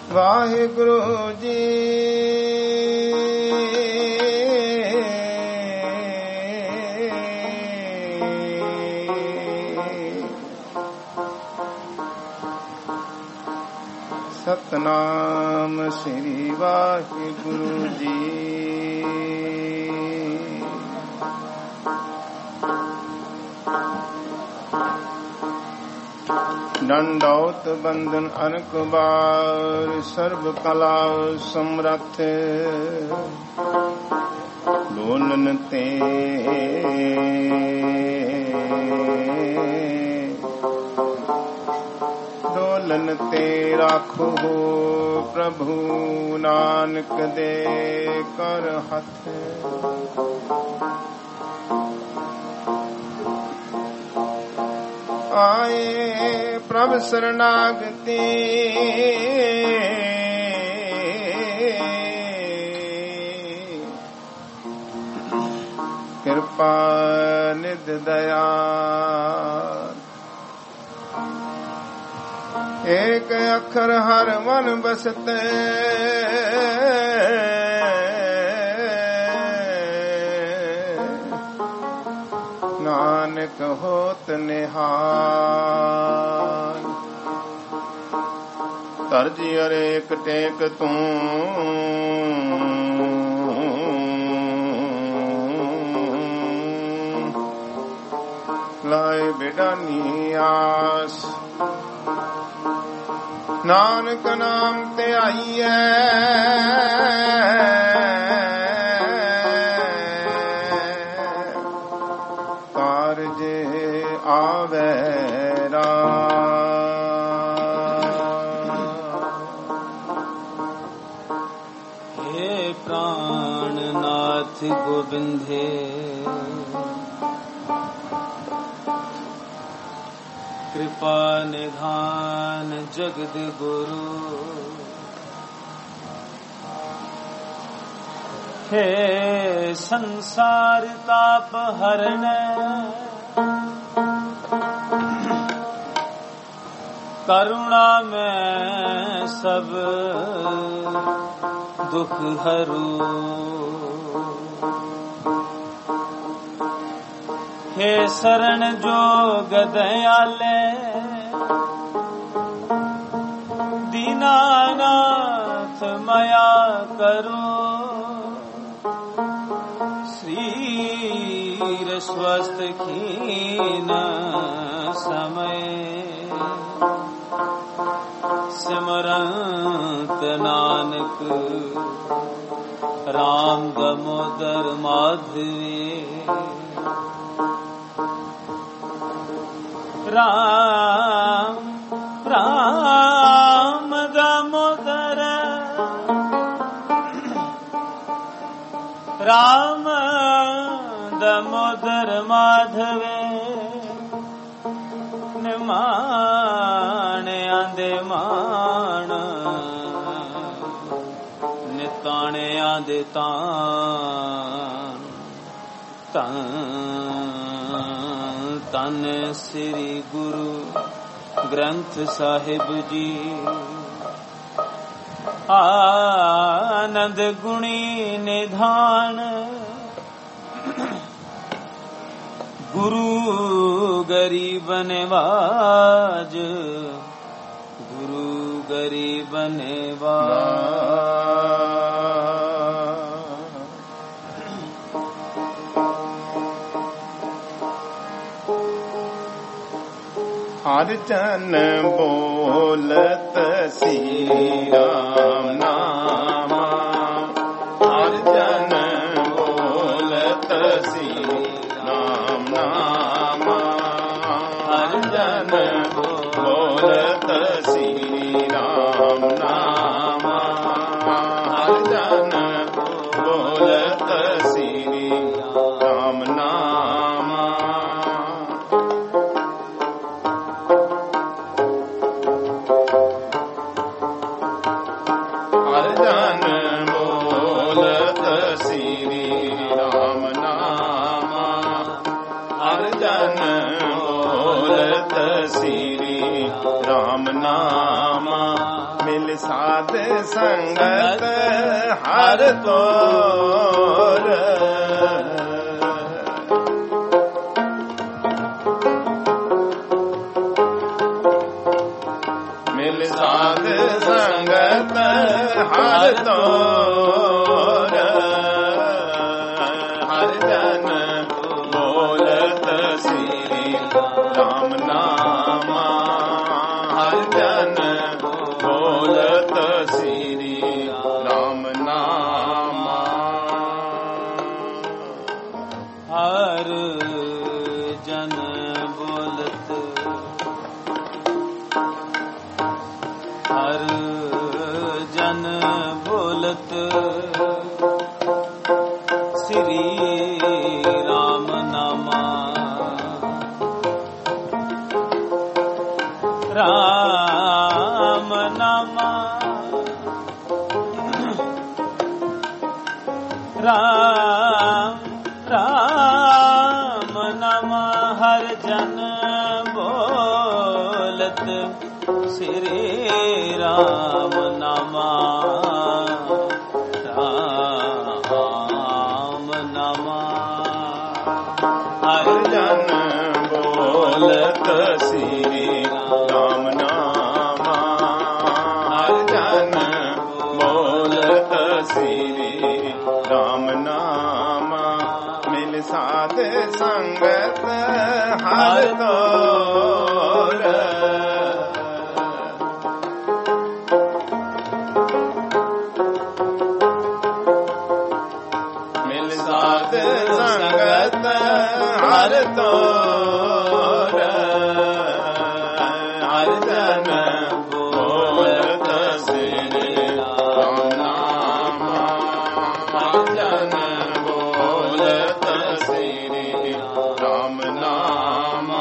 ਵਾਹਿਗੁਰੂ ਜੀ। ਸਤਨਾਮ ਸ੍ਰੀ ਵਾਹਿਗੁਰੂ ਜੀ। दंडौत बंदन अनक बार सर्व कला समरथ लोलन ते डोलन ते राखो प्रभु नानक दे कर हथ। आए प्रभ शरणागति कृपा निध दया। एक अखर हर मन बसते नानक होत निहाल। तरजी अरेक टेक तू लाए बिडानी आस। नानक नाम ते आईए आवे हे प्राणनाथ गोविंदे कृपा निधान जगद गुरु। हे संसार ताप हरण करुणा में सब दुख हरू। हे शरण जोग दयाले दीनानाथ मया करो। श्रीर स्वस्थ खीन समय सिमरंत नानक राम दामोदर माधवी। राम राम दामोदर राम दामोदर माधवे। निमाणे आंदे मान निताणे आंदे तान। तन श्री गुरु ग्रंथ साहिब जी आनंद गुणी निधान। गुरु गरीब नवाज गुरु गरीब नवाज। हर जन बोलत श्री राम नाम। हर जन बोलत श्री राम नाम। हर जन बोलत श्री राम नाम। हर जन बोलत श्री राम नाम। ਨਾਮਾ ਮਿਲ ਸਾਧ ਸੰਗਤ ਹਰ ਤੋਰ ਮਿਲ ਸਾਧ ਸੰਗਤ ਹਰ ਤੋਰ ਹਰ ਜਨ ਬੋਲਤ ਸ੍ਰੀ ਰਾਮ ਨਾਮਾ ਹਰ ਜਨ ਬੋਲਤ ਸ੍ਰੀ ਰਾਮ ਨਾਮਾ ਹਰ ਜਨ ਬੋਲਤ ਹਰ ਜਨ ਬੋਲਤ ਸ੍ਰੀ ਰਾਮ ਨਾਮਾ ਰਾਮ ਨਾਮਾ ਰਾਮ ਰਾਮ ਨਾਮਾ ਹਰ ਜਨ ਬੋਲਤ ਸ੍ਰੀ ਰਾਮ ਨਾਮਾ ਰਾਮ ਨਾਮਾ ਹਰ ਜਨ ਬੋਲਤ ਸ੍ਰੀ ਰਾਮ ਨਾਮਾ ਹਰ ਜਨ ਬੋਲਤ ਸ੍ਰੀ ਰਾਮ ਨਾਮਾ ਮਿਲ ਸਾਧ ਸੰਗਤ ਹਰ ਤੋਰ ਮਿਲ ਸਾਧ ਸੰਗਤ ਹਰ ਤੋਰ ਹਰ ਜਨ ਬੋਲਤ ਸ੍ਰੀ ਰਾਮ ਨਾਮਾ ਹਰ ਜਨ ਬੋਲਤ ਸ੍ਰੀ ਰਾਮ ਨਾਮਾ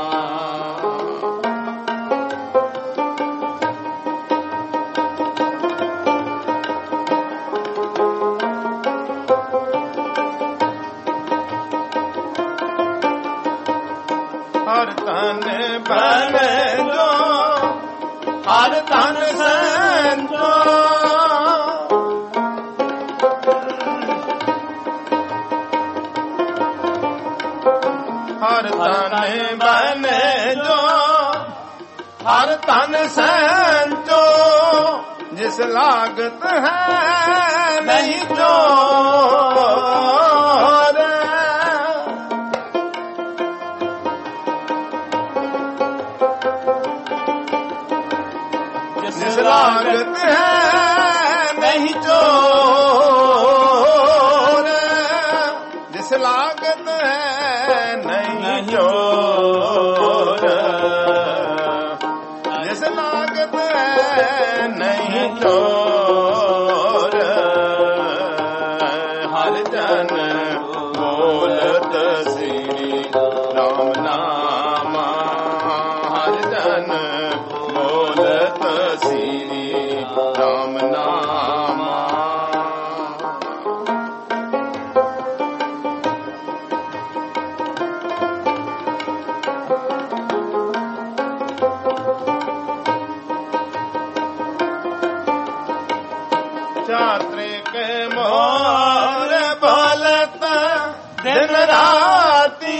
ਹਰ ਤਨ ਬਨ ਜੋ ਹਰ ਤਨ ਸੰਤੋ ਹਰ ਤਨ ਬਨ ਜੋ ਹਰ ਤਨ ਸੰਤੋ ਜਿਸ ਲਾਗਤ ਹੈ ਨਹੀਂ ਚੋਰ ਜਿਸ ਲਾਗਤ ਹੈ ਨਹੀਂ ਚੋਰ ਜਿਸ ਲਾਗਤ ਹੈ ਨਹੀਂ ਚੋਰ ਜਿਸ ਲਾਗਤ ਹੈ ਨਹੀਂ ਚੋਰ ਹਰ ਜਨ ਬੋਲਤ ਸ੍ਰੀ ਰਾਮ ਨਾਮਾ ਹਰ ਜਨ ਬੋਲਤ ਸ੍ਰੀ ਰਾਮ ਨਾਮਾ ਚਾਤ੍ਰਿਕ ਮੋਰ ਬੋਲਤ ਦਿਨ ਰਾਤੀ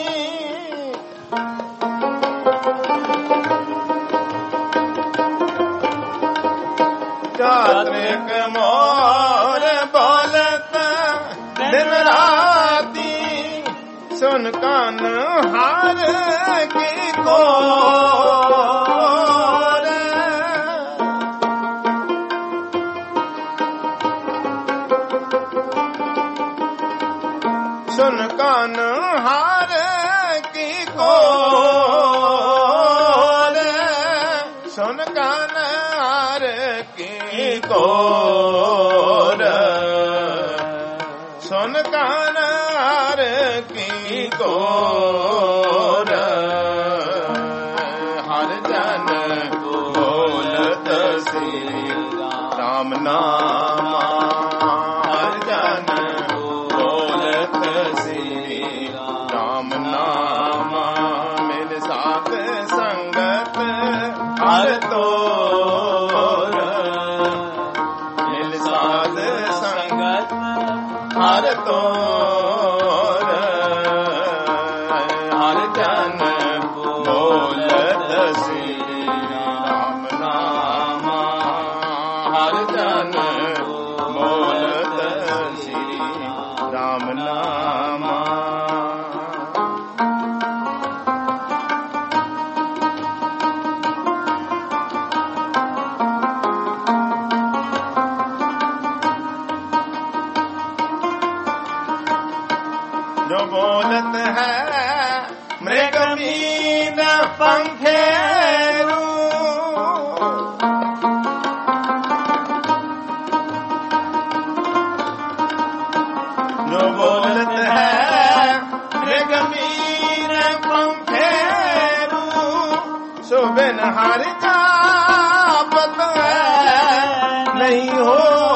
ਚਾਤ੍ਰਿਕ ਮੋਰ ਬੋਲਤ ਦਿਨ ਰਾਤੀ ਸੁਨ ਕਾਨ ਹਾਰ ਕੀ ਕੋਰ ਸੁਨ ਕਾਨ ਹਾਰ ਕੀ ਕੋਰ ਸੁਨ ਕਾਨ ਹਾਰ ਕੀ ਕੋਰ ਸੁਨ ਕਾਨ ਹਾਰ ਕੀ ਕੋਰ ਹਰ ਜਨ ਬੋਲਤ ਸ੍ਰੀ ਰਾਮ ਨਾਮਾ ਹਰ ਜਨ ਬੋਲਤ ਸ੍ਰੀ ਰਾਮ ਨਾਮਾ ਮਿਲ ਸਾਧ ਸੰਗਤ ਹਰ ਤੋਰ ਮਿਲ ਸਾਧ ਸੰਗਤ ਹਰ ਤੋਰ ਹਰ ਜਨ ਬੋਲਤ ਸ੍ਰੀ ਰਾਮ ਨਾਮ ਹਰ ਜਨ ਬੋਲਤ ਸ੍ਰੀ ਰਾਮ ਨਾਮ जो बोलत है मृग मीन पंखेरू जो बोलत है मृग मीन पंखेरू सो बिन हर जापत है नहीं हो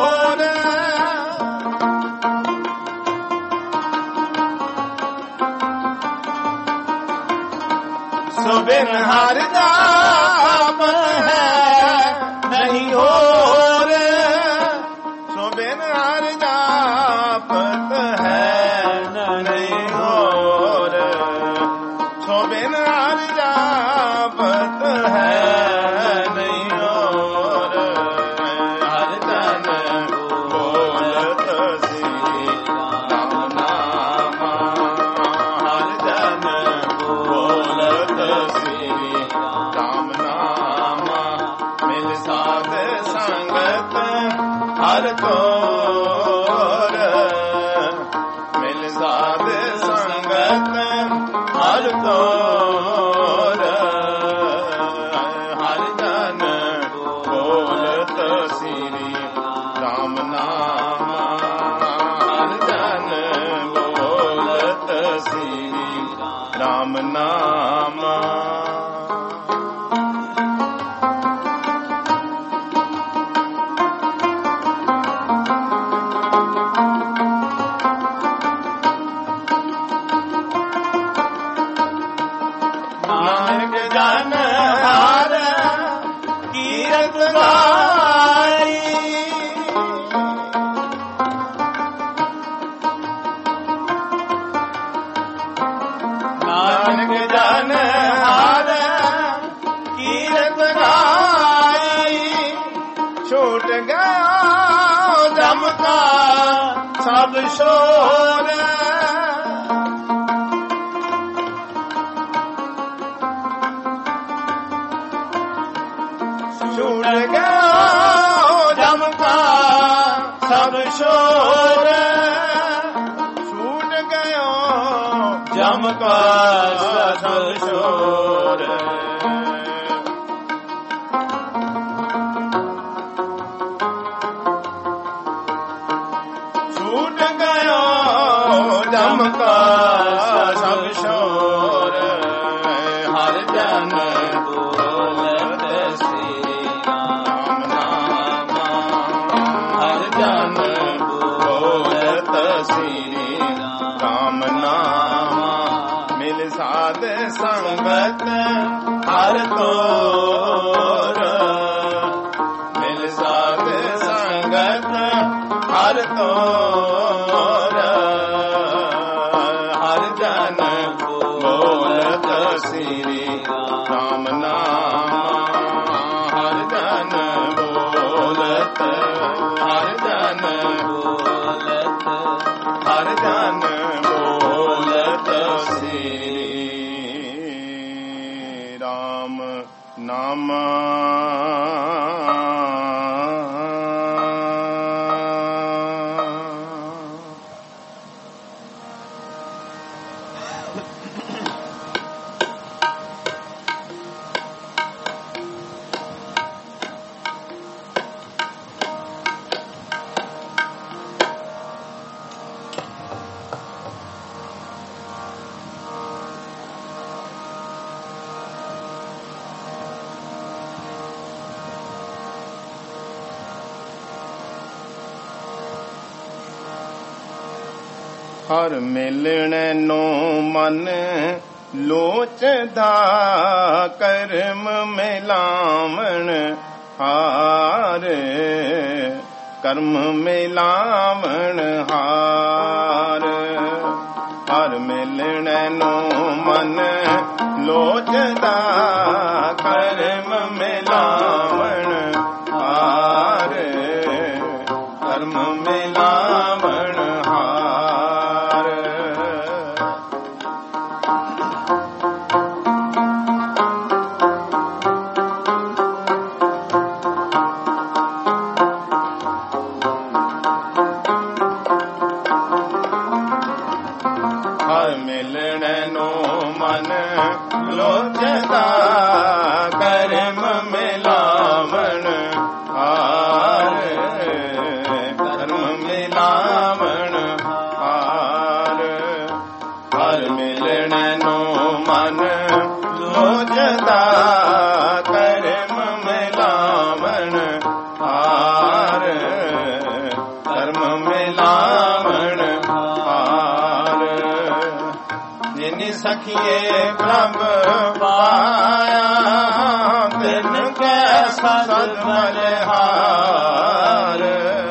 सो बिन हर जापत है नहीं हो रे सो बिन हर जापत है नहीं हो रे सो बिन हर जापत है नहीं हो रे हर जन बोलत श्री राम नाम हर जन बोलत श्री राम नाम मिल साध संगत हर तोर मिल साध संगत हर तोर हर जन बोलत श्री राम नाम हर जन बोलत श्री राम नाम नानक जन हर कीरत गाई नानक जन हर कीरत गाई छूट गया जम का सब शोर छूट गया जम का सब शोर छूट गयो जम का सब शोर छूट गयो जम का सब शोर हर जन बोलत श्री राम नाम हर जन बोलत श्री राम नाम मिल साध संगत हर तोर मिल साध संगत हर तोर हर जन बोलत श्री राम नाम हर जन बोलत हर जन बोलत हर जन बोलत श्री राम नाम ਹਰ ਮਿਲਣ ਨੂੰ ਮਨ ਲੋਚਦਾ ਕਰਮ ਮਿਲਾਵਣ ਹਾਰ, ਕਰਮ ਮਿਲਾਵਣ ਹਾਰ। ਹਰ ਮਿਲਣ ਨੂੰ ਮਨ ਲੋਚਦਾ ਕਰਮ ਮਿਲਾਵਣ ਹਾਰ, ਕਰਮ ਮਿਲਾਵਣ ਹਾਰ। ਹਰ ਮਿਲਣ ਨੂੰ ਮਨ ਲੋਚਦਾ ਕਰਮ ਮਿਲਾਵਣ ਹਾਰ, ਕਰਮ ਮਿਲਾਵਣ ਹਾਰ। ਹਰ ਮਿਲਣ ਨੂੰ ਮਨ ਲੋਚਦਾ ਕਰਮ ਮਿਲਾਵਣ ਹਾਰ, ਕਰਮ ਮਿਲਾਵਣ ਹਾਰ। ਜਿਨਿ ਸਖੀਏ ਪ੍ਰਭ ਪਾਇਆ, ਤਿਨ ਕੈ ਸਦ ਬਲਿਹਾਰ।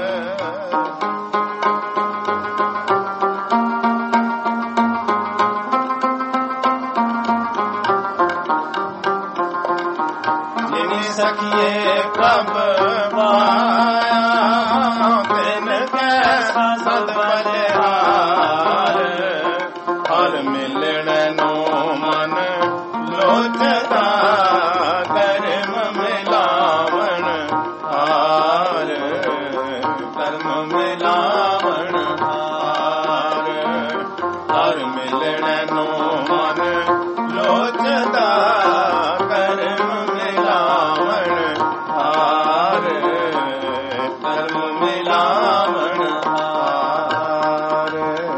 ਜਿਨਿ ਸਖੀਏ ਪ੍ਰਭ ਪਾਇਆ, ਤਿਨ ਕੈ ਸਦ ਬਲਿਹਾਰ। ਹਰ ਮਿਲਣ ਨੂੰ ਮਨ ਲੋਚਦਾ ਕਰਮ ਮਿਲਾਵਣ ਹਾਰ, ਕਰਮ ਮਿਲਾਵਣ ਹਾਰ। ਹਰ ਮਿਲਣ ਨੂੰ ਮਨ ਲੋਚਦਾ ਕਰਮ ਮਿਲਾਵਣ ਹਾਰ, ਕਰਮ ਮਿਲਾਵਣ ਹਾਰ।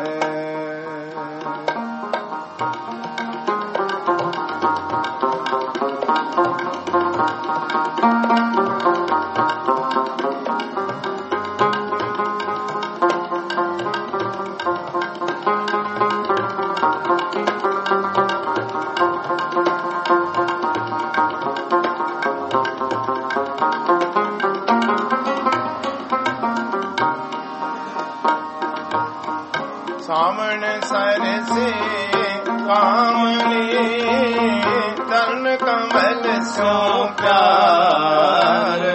ਸਾਵਣ ਸਰਸੇ ਕਾਮਣੀ, ਤਰਨ ਕਮਲ ਸੋ ਪਿਆਰ।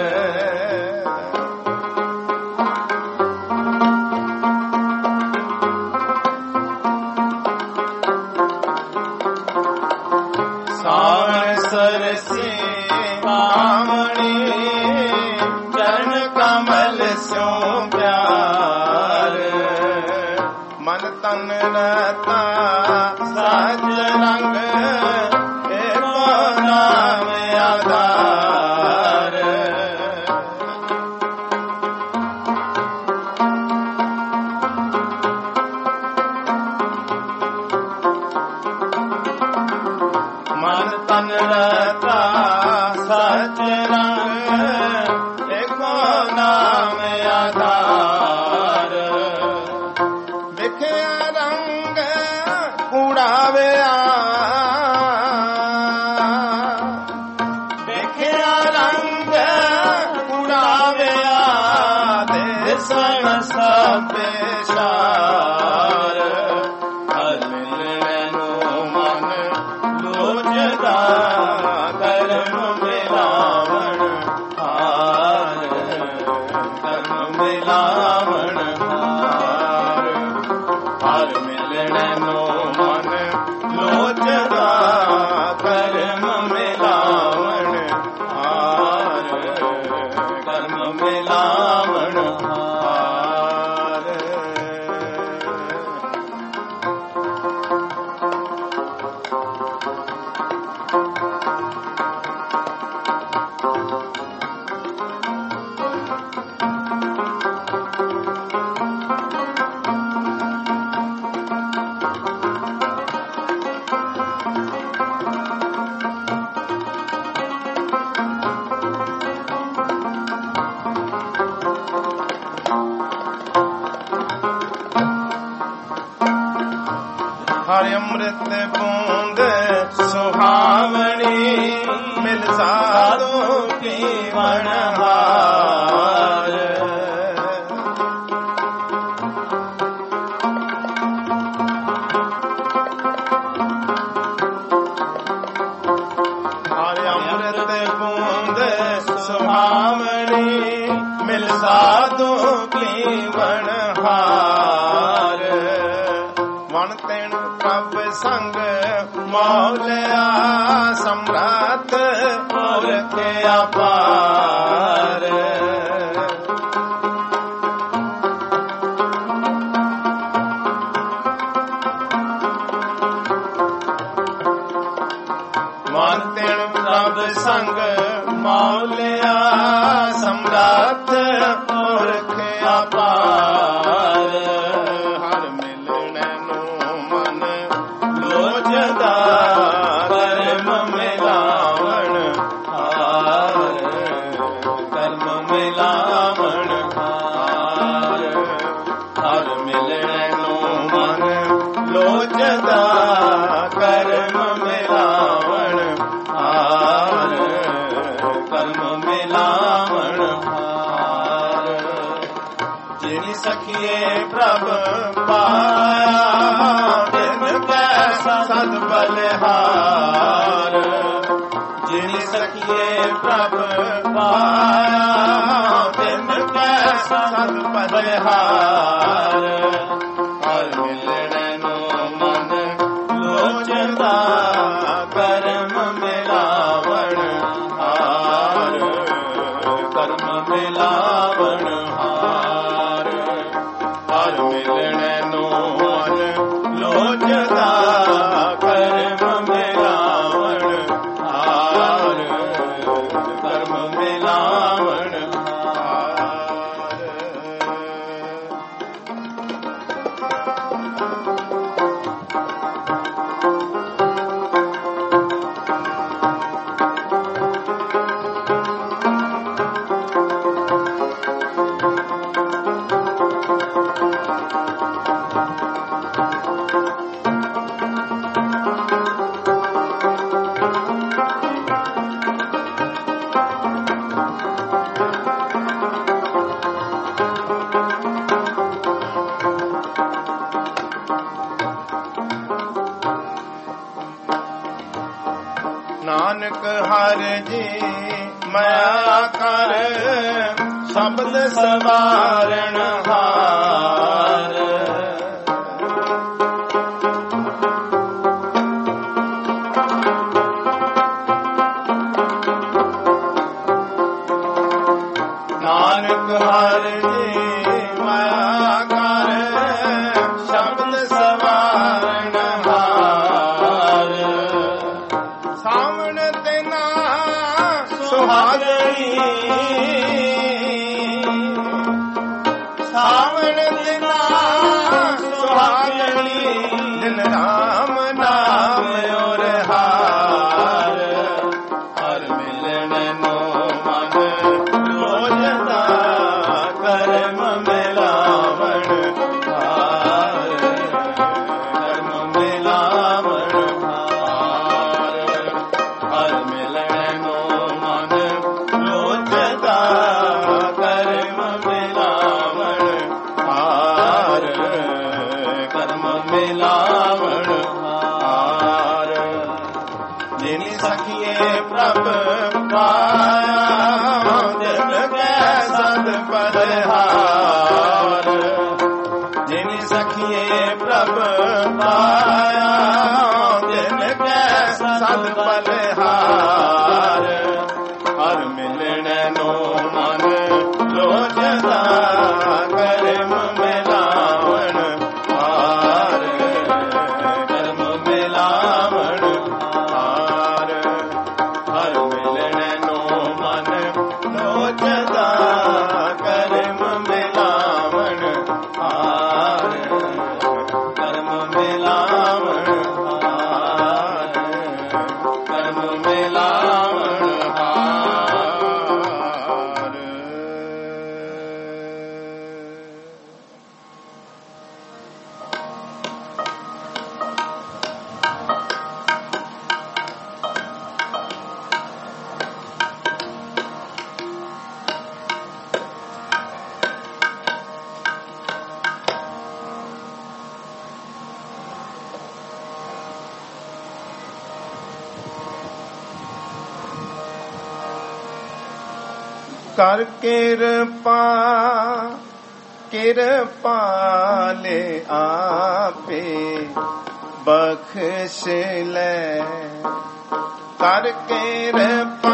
ਸਾਵਣ ਸਰਸੇ ਕਾਮਣੀ, ਤਰਨ ਕਮਲ ਸੋ ਪਿਆਰ। ਮਨ ਤਨ ਰਤਾ ਸਜ ਰੰਗ, ਏਕੋ ਨਾਮ ਆਧਾਰ। ਮਨ ਤਨ ਰਤਾ ਸਜ ਰੰਗ, ਏਕੋ ਨਾਮ ਆਧਾਰ। ਵਿਖਿਆ ਰੰਗ ਉਡਾਵਿਆ, ਵਿਖਿਆ ਰੰਗ ਉਡਾਵਿਆ, ਦੇਸਣ ਸਭ ਬੇਸ਼ਾਰ। ਹਰ ਮਿਲਣ ਨੂੰ ਮਨ ਲੋਚਦਾ ਕਰਮ ਮਿਲਾਵਣ ਹਾਰ, ਕਰਮ ਮਿਲਾਵਣ ਹਾਰ। ਹਰ ਮਿਲਣ ਨੂੰ ਮਨ ਲੋਚਦਾ ਕਰਮ ਮਿਲਾਵਣ ਹਾਰ, ਕਰਮ ਮਿਲਾਵਣ ਹਾਰ। ਹਰਿ ਅੰਮ੍ਰਿਤ ਬੂੰਦ ਪੀਵਣ ਹਾਰ। ਹਰ ਅੰਮ੍ਰਿਤ ਬੂੰਦ ਸੁਹਾਵਣੀ ਮਿਲ ਸਾਧੂ ਪੀਵਣ ਹਾਰ। ਵਣ ਤੈਣ ਪ੍ਰਭ ਸੰਗ ਮੌਲਿਆ ਸਮਰਾਤ ਪੁਰਖ ਅਪਾਰ। ਵਣ ਤੈਣ ਪ੍ਰਭ ਸੰਗ ਮੌਲਿਆ ਸਮਰਾਤ ਪੁਰਖ ਅਪਾਰ। ਹਰ ਮਿਲਣ ਨੂੰ ਮਨ ਲੋਚਦਾ ਕਰਮ ਮਿਲਾਵਣ ਹਾਰ। ਕਰਮ ਮਿਲਾਵਣ ਹਾਰ। ਹਰ ਮਿਲਣ ਨੂੰ ਮਨ ਲੋਚਦਾ ਕਰਮ ਮਿਲਾਵਣ ਹਾਰ। ਕਰਮ ਮਿਲਾਵਣ ਹਾਰ। ਜਿਨ ਸਖੀਏ ਪ੍ਰਭ ਪਾਇਆ ਤਿਨ ਕੈ ਸਦ ਬਲਿਹਾਰ। ਜਿਨ ਸਖੀਏ ਪ੍ਰਭ ਪਾਇਆ ਤਿਨ ਕੈ ਸਦ ਬਲਿਹਾਰ। ਹਰ ਮਿਲਣ ਨੂੰ ਮਨ ਲੋਚਦਾ ਕਰਮ ਮਿਲਾਵਣ ਹਾਰ। ਕਰਮ ਮਿਲਾਵਣ ਹਾਰ। ਹਰ ਮਿਲਣ ਨੂੰ ਮਨ ਲੋਚਦਾ ਕਰਮ ਮਿਲਾਵਣ ਹਾਰ। ਕਰਮ ਮਿਲਾਵਣ ਹਾਰ। ਨਾਨਕ ਹਰ ਜੀ ਮਾਇਆ ਕਰ ਸ਼ਬਦ ਸਵਾਰਣ ਹਾਰ। ਨਾਨਕ ਹਰ ਜੀ ਮਾਇਆ ਕਰ ਸ਼ਬਦ ਸਵਾਰਣ ਹਾਰ। ਸਾਵਣ ਤੇ ਨਾ ਸੁਹਾਗਣੀ ਸਾਵਣ ਤੇ ਨਾ ਸੁਹਾਗਣੀ ਦਿਨ ਰਾਮ ਨਾਮ ਔਰ ਹਾਰ। ਹਰ ਮਿਲਣ ਨੂੰ ਮਨ ਲੋਚਦਾ ਕਰਮ ਮਿਲਾਵਣ ਹਾਰ। ਕਰਮ ਮਿਲਾਵਣ ਹਾਰ। ਹਰ ਮਿਲਣ ਨੂੰ ਮਨ ਲੋਚਦਾ ਕਰਮ ਮਿਲਾਵਣ ਹਾਰ। ਕਰਮ ਮਿਲਾਵਣ ਹਾਰ। ਜਿਨ ਸਖੀਏ ਪ੍ਰਭ ਪਾਇਆ ਤਿਨ ਕੈ ਸਦ ਬਲਿਹਾਰ। ਜਿਨ ਸਖੀਏ ਪ੍ਰਭ ਪਾਇਆ ਤਿਨ ਕੈ ਸਦ ਬਲਿਹਾਰ। ਹਰ ਮਿਲਣ ਨੂੰ ਮਨ ਲੋਚਦਾ ਕਰਮ ਮਿਲਾਵਣ ਹਾਰ। ਕਰਮ ਮਿਲਾਵਣ ਹਾਰ। ਹਰ ਮਿਲਣ ਨੂੰ ਮਨ ਲੋਚਦਾ ਕਰਮ ਮਿਲਾਵਣ ਹਾਰ। ਕਰਮ ਮਿਲਾਵਣ ਹਾਰ। ਕਰਮ ਮਿਲਾਵਣ ਹਾਰ। ਕਰ ਕਿਰਪਾ ਕਿਰਪਾਲੇ ਆਪੇ ਬਖਸ਼ ਲੈ। ਕਰ ਕਿਰਪਾ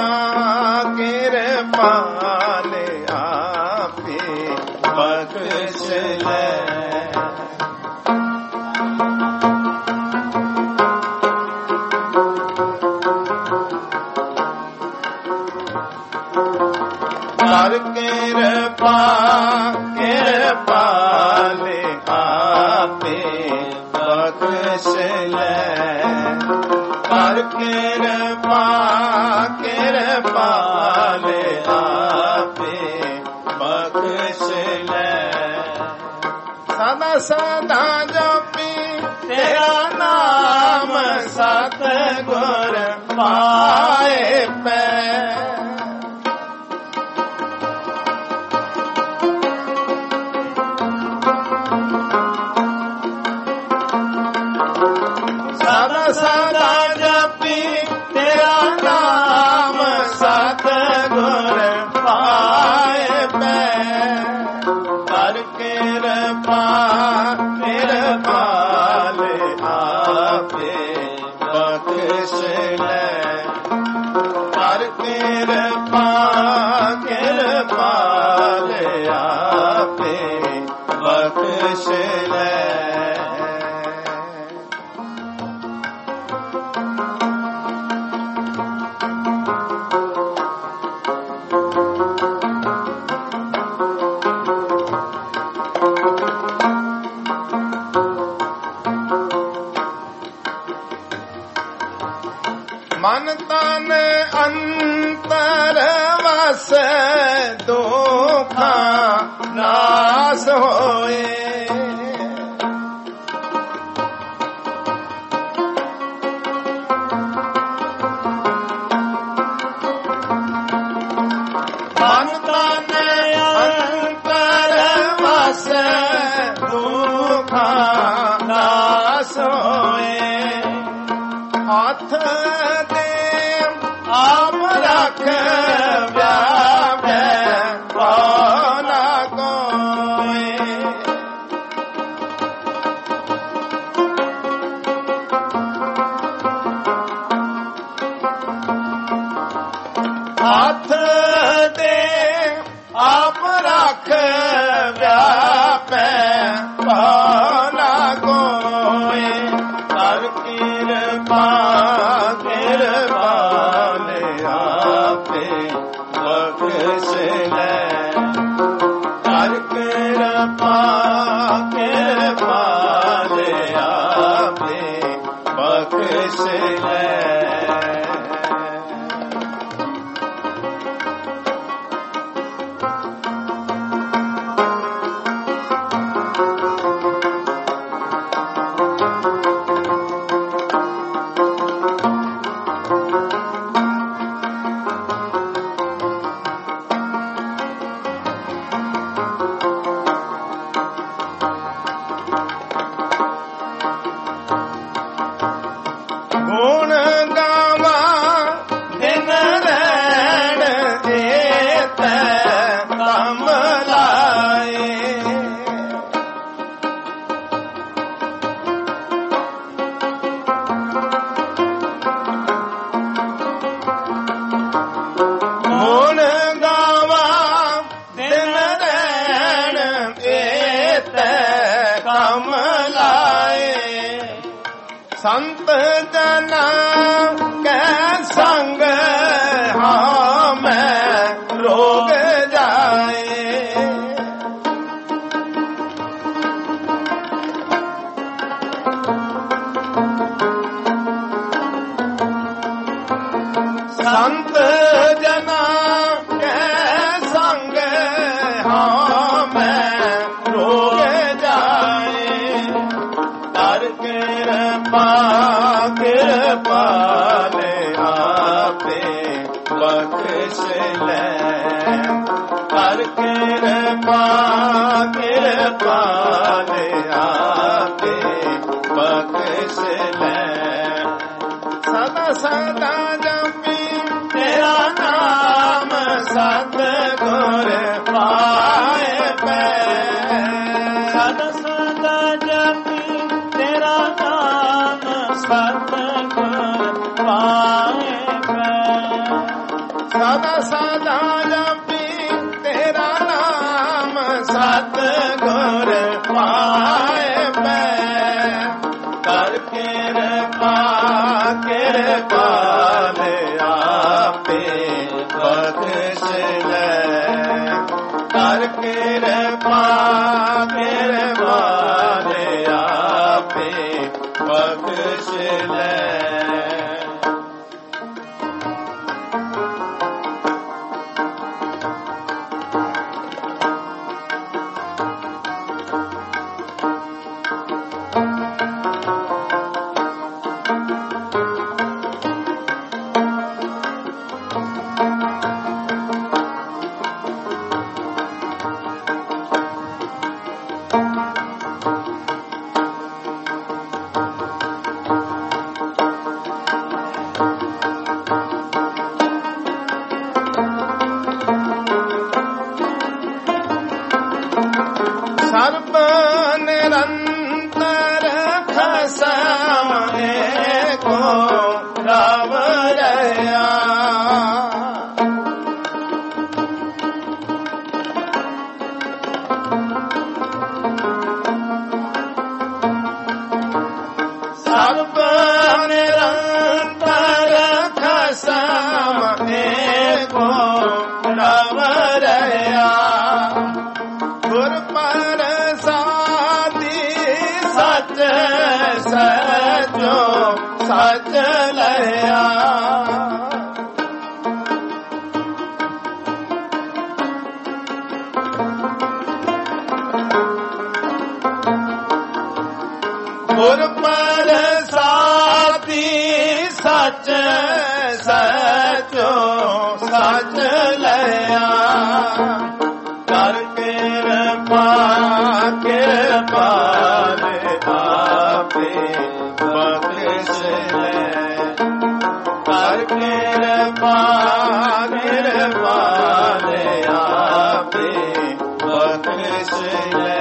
ਕਿਰਪਾਲੇ ਆਪੇ ਬਖਸ਼ ਲੈ। ਕਰ ਕਿਰਪਾ ਕਿਰਪਾਲੇ ਆਪੇ ਬਖਸ਼ ਲੈ। ਕਰ ਕਿਰਪਾ ਕਿਰਪਾਲੇ ਆਪੇ ਬਖਸ਼ ਲੈ। ਸਦਾ ਸਦਾ ਜਪੀ ਤੇਰਾ ਨਾਮ ਸਤਿਗੁਰ ਪਾਏ ਪੈ। ਸਦਾ ਜਪੀ ਤੇਰਾ ਨਾਮ ਸਤਿਗੁਰ ਪਾਏ ਪੈ। ਕਰ ਕਿਰਪਾ ਕਿਰਪਾਲੇ ਆਪੇ ਬਖਸ਼ ਲੈ। ਕਰ ਕਿਰਪਾ ਕਿਰਪਾਲੇ ਆਪੇ ਬਖਸ਼ ਲੈ। ਮਨ ਤਨ ਅੰਤਰ ਵਸ ਦੁਖਾਂ ਨਾਸ ਹੋਏ। ਮਨ ਤਨ ਅੰਤਰ ਵਸ ਦੁਖਾਂ ਨਾਸ ਹੋਏ। ਹੱਥ ਆਪ ਰੱਖ ਵਿਆਪੈ ਕੋ ਨਾ ਕੋਇ। ਹੱਥ ਦੇ ਆਪ ਰੱਖ ਵਿਆਪੈ ਕੋ ਨਾ ਕੋਇ। ਕਰ ਕਿਰਪਾ ਕਿਰਪਾਲੇ ਆਪੇ ਬਖਸ਼ ਲੈ। ਕਰ ਕਿਰਪਾ ਕਿਰਪਾਲੇ ਆਪੇ ਬਖਸ਼ ਲੈ। ਗੁਣ ਗਾਵਾਂ ਦਿਨ ਰਹਿਣ ਏਤੈ ਕੰਮ ਲਾਏ। ਗੁਣ ਗਾਵਾਂ ਦਿਨ ਰਹਿਣ ਏਤੈ ਕੰਮ ਲਾਏ। ਸੰਤ ਜਨਾ ਕੈ ਸੰਗ ਹਾਂ ਮੈਂ ਰੋਗ ਜਾਏ। ਸੰਤ ਜਨਾ ਕੈ ਸੰਗ ਹਾਂ ਮੈਂ ਰੋਗ ਜਾਏ। ਕਰ ਕਿਰਪਾ ਕਿਰਪਾਲੇ ਆਪੇ ਬਖਸ਼ ਲੈ। ਕਰ ਕਿਰਪਾ ਕਿਰਪਾਲੇ ਆਪੇ ਬਖਸ਼ ਲੈ। ਸਦਾ ਸਦਾ ਜਪੀ ਤੇਰਾ ਨਾਮ ਸਤਿਗੁਰ ਸਦਾ ਜਪੀ ਤੇਰਾ ਨਾਮ ਸਤਿਗੁਰ ਪਾਏ ਪੈ ਕਰ ਕਿਰਪਾ ਕਿਰਪਾਲ ਆਪੇ ਬਖਸ਼ ਲੈ ਕਰ ਕਿਰਪਾ ਕਿਰਪਾਲ ਆਪੇ ਬਖਸ਼ ਲੈ ਸਰਬ ਨਿਰੰਤਰ ਖਸਮ ਏਕੋ ਰਵ ਰਹਾ ਸਰਬ ਨਿਰੰਤਰ ਖਸਮ ਏਕੋ ਰਵ ਰਹਾ ਗੁਰ ਪ੍ਰਸਾਦੀ ਸਚ ਸਚੋ ਸਚ ਲਿਆ ਗੁਰ ਪ੍ਰਸਾਦੀ ਸਚ ਸਚੋ ਸਚ ਲਿਆ ਕਰ ਕਿਰਪਾ ਕਿਰਪਾਲ ਆਪੇ ਬਖਸ਼ ਲੈ ਕਰ ਕਿਰਪਾ ਕਿਰਪਾਲ ਆਪੇ ਬਖਸ਼ ਲੈ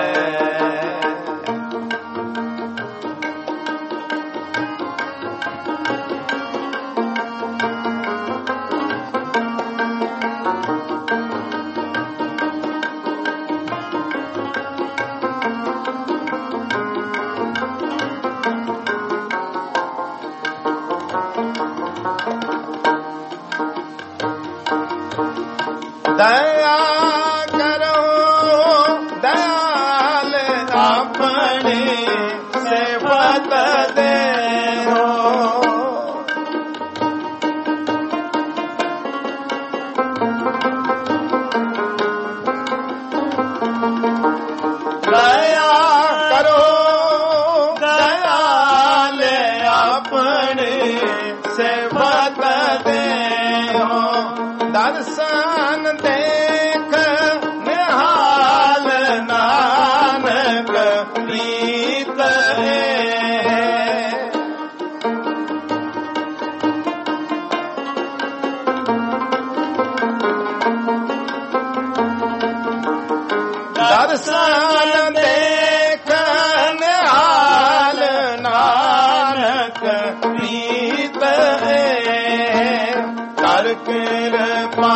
ਦਇਆ ਕਰੋ ਦਇਆਲ ਆਪਣੀ ਸੇਵਤ ਦੇਹੋ ਦਇਆ ਕਰੋ ਦਇਆਲ ਆਪਣੀ ਸੇਵਤ ਦੇਹੋ ਦਰਸ਼ਨ ਦੇਖ ਨਿਹਾਲ ਨਾਨਕ ਪ੍ਰੀਤ ਦਰਸ਼ਨ ਦੇਖ ਨਿਹਾਲ ਨਾਨਕ ਪ੍ਰੀਤ ਕਰ ਕਿਰਪਾ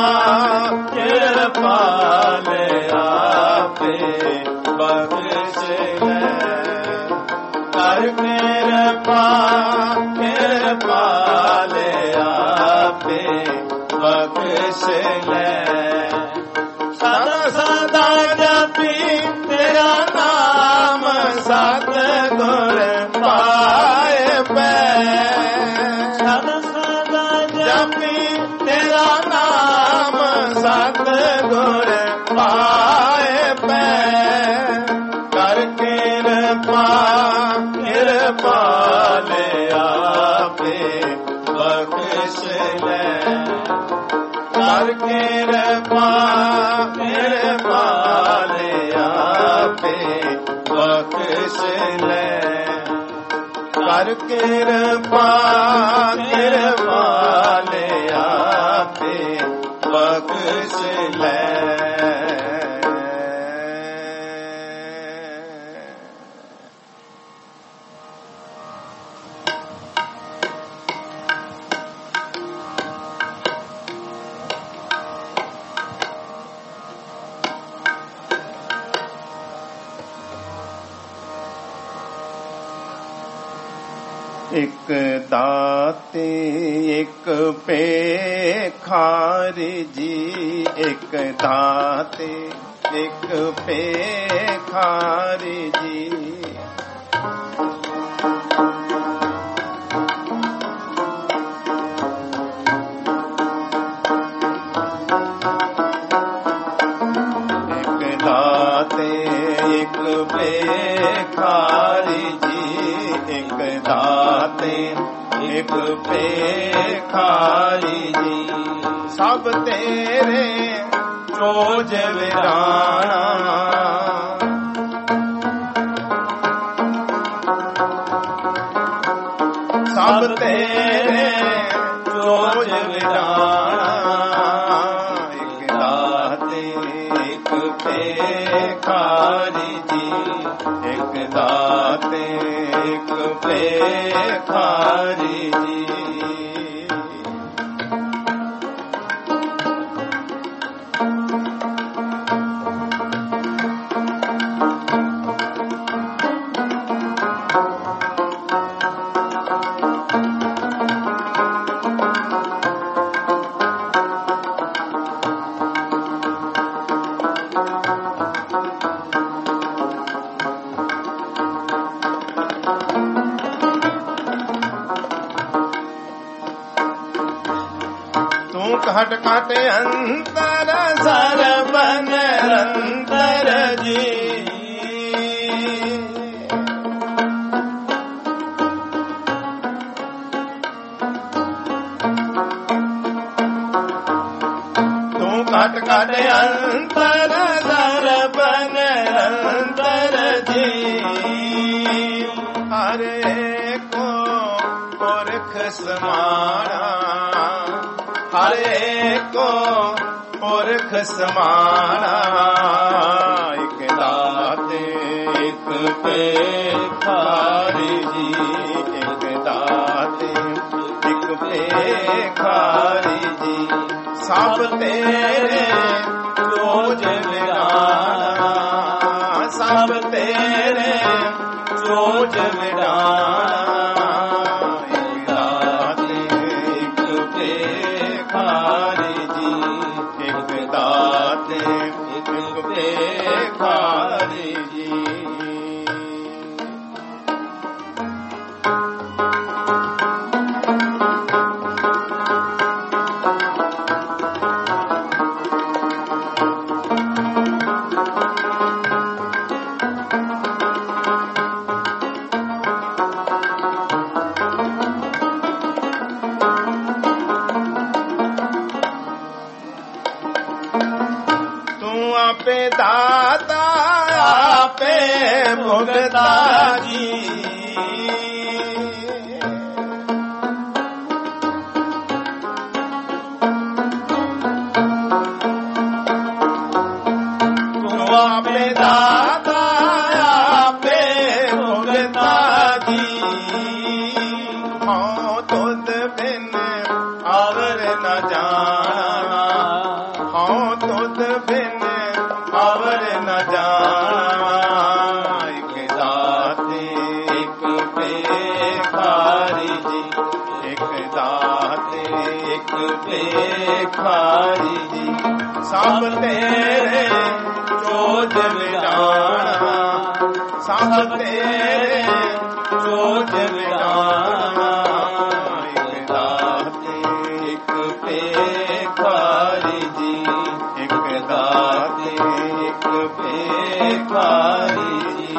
ਕਿਰਪਾਲ ਆਪੇ ਬਖਸ਼ ਲੈ ਕਰ ਕਿਰਪਾ ਕਿਰਪਾਲ ਆਪੇ ਬਖਸ਼ ਲੈ ਸਦਾ ਸਦਾ ਜਪੀ ਤੇਰਾ ਨਾਮ ਸਤਿਗੁਰ ਪਾਏ ਪੈ ਸਦਾ ਸਦਾ ਜਪੀ ਤੇਰਾ ਨਾਮ ਸਤਿਗੁਰ ਪਾਏ ਪੈ ਕਰ ਕਿਰਪਾ ਕਿਰਪਾਲ ਆਪੇ ਬਖਸ਼ ਲੈ ਕਰ ਕਿਰਪਾ ਕਿਰਪਾਲ ਆਪੇ ਬਖਸ਼ ਲੈ ਕਰ ਕਿਰਪਾ ਕਿਰਪਾਲ ਆਪੇ ਬਖਸ਼ ਲੈ ਇੱਕ ਦਾਤੇ ਇੱਕ ਭੇਖਾਰੀ ਜੀ, ਇੱਕ ਦਾਤੇ ਇੱਕ ਭੇਖਾਰੀ ਜੀ। ਇੱਕ ਦਾਤੇ ਇੱਕ ਭੇਖਾਰੀ ਜੀ, ਇੱਕ ਦਾਤੇ ਇੱਕ ਭੇਖਾਰੀ ਜੀ। ਸਭ ਤੇਰੇ ਚੋਜ ਵਿਰਾਣਾ, ਸਭ ਤੇਰੇ ਚੋਜ ਵਿਰਾਣਾ। ਇੱਕ ਦਾਤੇ ਇੱਕ ਭੇਖਾਰੀ ਜੀ, ਇੱਕ ਦਾਤੇ ਇੱਕ ਭੇਖਾਰੀ ਜੀ। ਘਟ ਘਟ ਅੰਤਰ ਸਰਬ ਨਿਰੰਤਰ ਜੀ। ਤੂੰ ਘਟ ਘਟ ਅੰਤਰ ਸਰਬ ਨਿਰੰਤਰ ਜੀ। ਹਰੇ ਕੋ ਪੁਰਖ ਸਮਾਣਾ, ਹਰੇ ਕੋ ਪੁਰਖ ਸਮਾਣਾ। ਇੱਕ ਦਾਤੇ ਇੱਕ ਭੇਖਾਰੀ ਜੀ, ਇੱਕ ਦਾਤੇ ਇੱਕ ਭੇਖਾਰੀ ਜੀ। ਸਭ ਤੇਰੇ ਚੋਜ ਵਿਰਾਣਾ, ਸਭ ਤੇਰੇ ਚੋਜ ਵਿਰਾਣਾ। ਭੇਖਾਰੀ ਜੀ। ਆਪੇ ਦਾਤਾ ਆਪੇ ਭੁਗਤਾ ਜੀ। ਤੂੰ ਆਪੇ ਦਾਤਾ ਆਪੇ ਭੁਗਤਾ ਜੀ। ਹਉ ਤੁਧ ਬਿਨ ਅਵਰ ਨ ਜਾਣਾ, ਹਉ ਤੁਧ ਬਿਨ ਅਵਰ ਨ ਜਾਣਾ। ਇੱਕ ਦਾਤੇ ਇੱਕ ਭੇਖਾਰੀ ਜੀ, ਇੱਕ ਦਾਤੇ ਇੱਕ ਭੇਖਾਰੀ ਜੀ। ਸਭ ਤੇਰੇ ਚੋਜ ਵਿਰਾਣਾ, ਸਭ ਤੇਰੇ ਚੋਜ ਵਿਰਾਣਾ। ਇੱਕ ਦਾਤੇ ਇੱਕ ਭੇਖਾਰੀ ਜੀ, ਇੱਕ ਦਾਤੇ ਇੱਕ ਭੇਖਾਰੀ ਜੀ।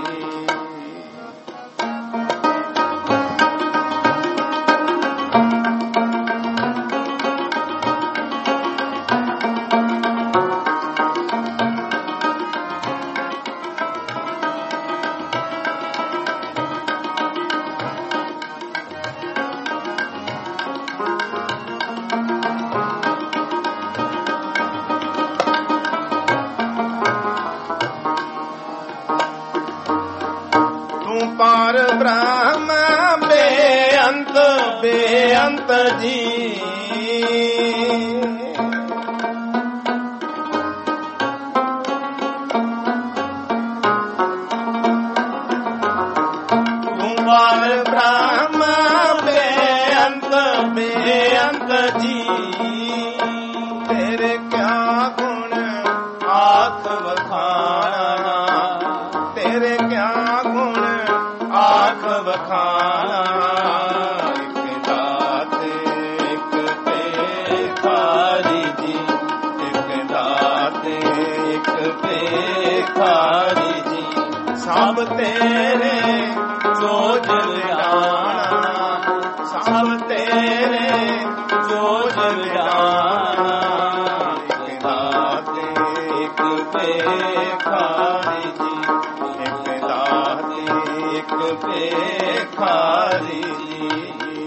ਪਾਰ ਬ੍ਰਹਮ ਬੇਅੰਤ ਬੇਅੰਤ ਜੀ। ਤੂੰ ਪਾਰ ਬ੍ਰਹਮ ਆਖ ਵਖਾਣਾ, ਤੇਰੇ ਕਿਆ ਗੁਣ ਆਖ ਵਖਾਣਾ। ਇੱਕ ਦਾਤੇ ਇੱਕ ਭੇਖਾਰੀ ਜੀ, ਇੱਕ ਦਾਤੇ ਇੱਕ ਭੇਖਾਰੀ ਜੀ, ਸਭ ਤੇਰੇ ਜੋਜ ਵਿਡਾਣਾ, ਸਭ ਤੇਰੇ ਜੋਜ ਵਿਡਾਣਾ। ਇੱਕ ਦਾਤੇ ਇੱਕ ਭੇਖਾਰੀ ਜੀ, ਇੱਕ ਦਾਤੇ ਇੱਕ ਭੇਖਾਰੀ ਜੀ।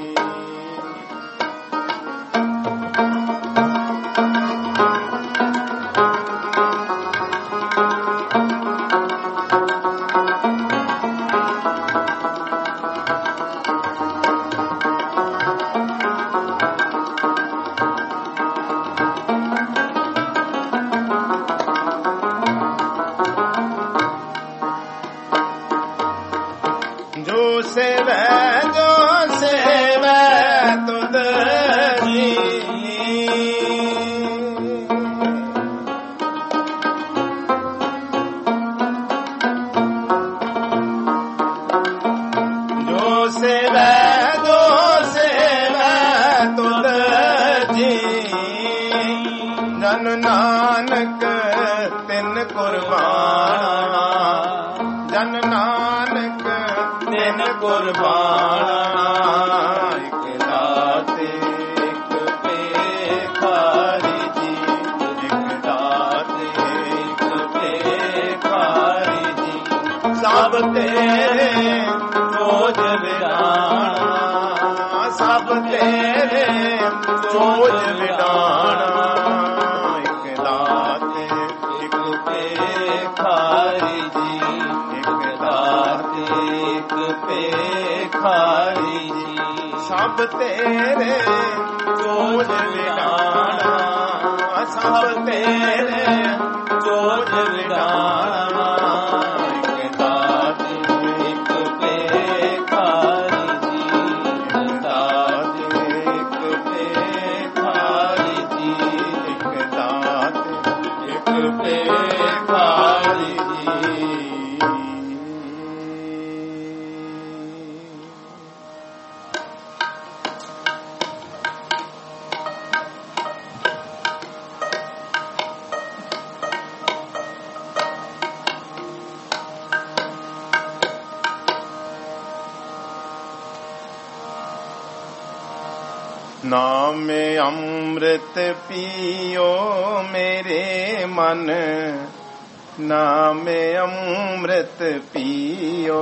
ਜੋ ਸੇਵੈ ਤੁਧ ਜੀ, ਜੋ ਸੇਵੈ ਤੁਧ ਜੀ, ਜਨ ਨਾਨਕ ਤਿਨ ਕੁਰਬਾਨਾ, ਜਨ ਨਾਨਕ ਤਿਨ ਕੁਰਬਾਨਾ। ਇੱਕ ਦਾਤੇ ਇੱਕ ਭੇਖਾਰੀ ਜੀ, ਇੱਕ ਦਾਤੇ ਇੱਕ ਭੇਖਾਰੀ ਜੀ, ਸਭ ਤੇਰੇ ਜੋਜ ਵਿਡਾਣਾ, ਸਭ ਤੇਰੇ ਜੋਜ ਵਿਡਾਣਾ। ਇੱਕ ਦਾਤੇ ਇੱਕ ਭੇਖਾਰੀ ਜੀ, ਇੱਕ ਦਾਤੇ ਇੱਕ ਭੇਖਾਰੀ ਜੀ, ਸਭ ਤੇਰੇ ਜੋਜ ਵਿਡਾਣਾ, ਸਭ ਤੇਰੇ ਜੋਜ ਵਿਡਾਣਾ। ਇੱਕ ਦਾਤੇ ਇੱਕ ਭੇਖਾਰੀ ਜੀ, ਇੱਕ ਦਾਤੇ ਇੱਕ ਭੇਖਾਰੀ ਜੀ, ਇੱਕ ਦਾਤੇ ਇੱਕ ਭੇਖਾਰੀ ਜੀ। ਨਾਮ ਅੰਮ੍ਰਿਤ ਪੀਓ ਮੇਰੇ ਮਨ, ਨਾਮ ਅੰਮ੍ਰਿਤ ਪੀਓ,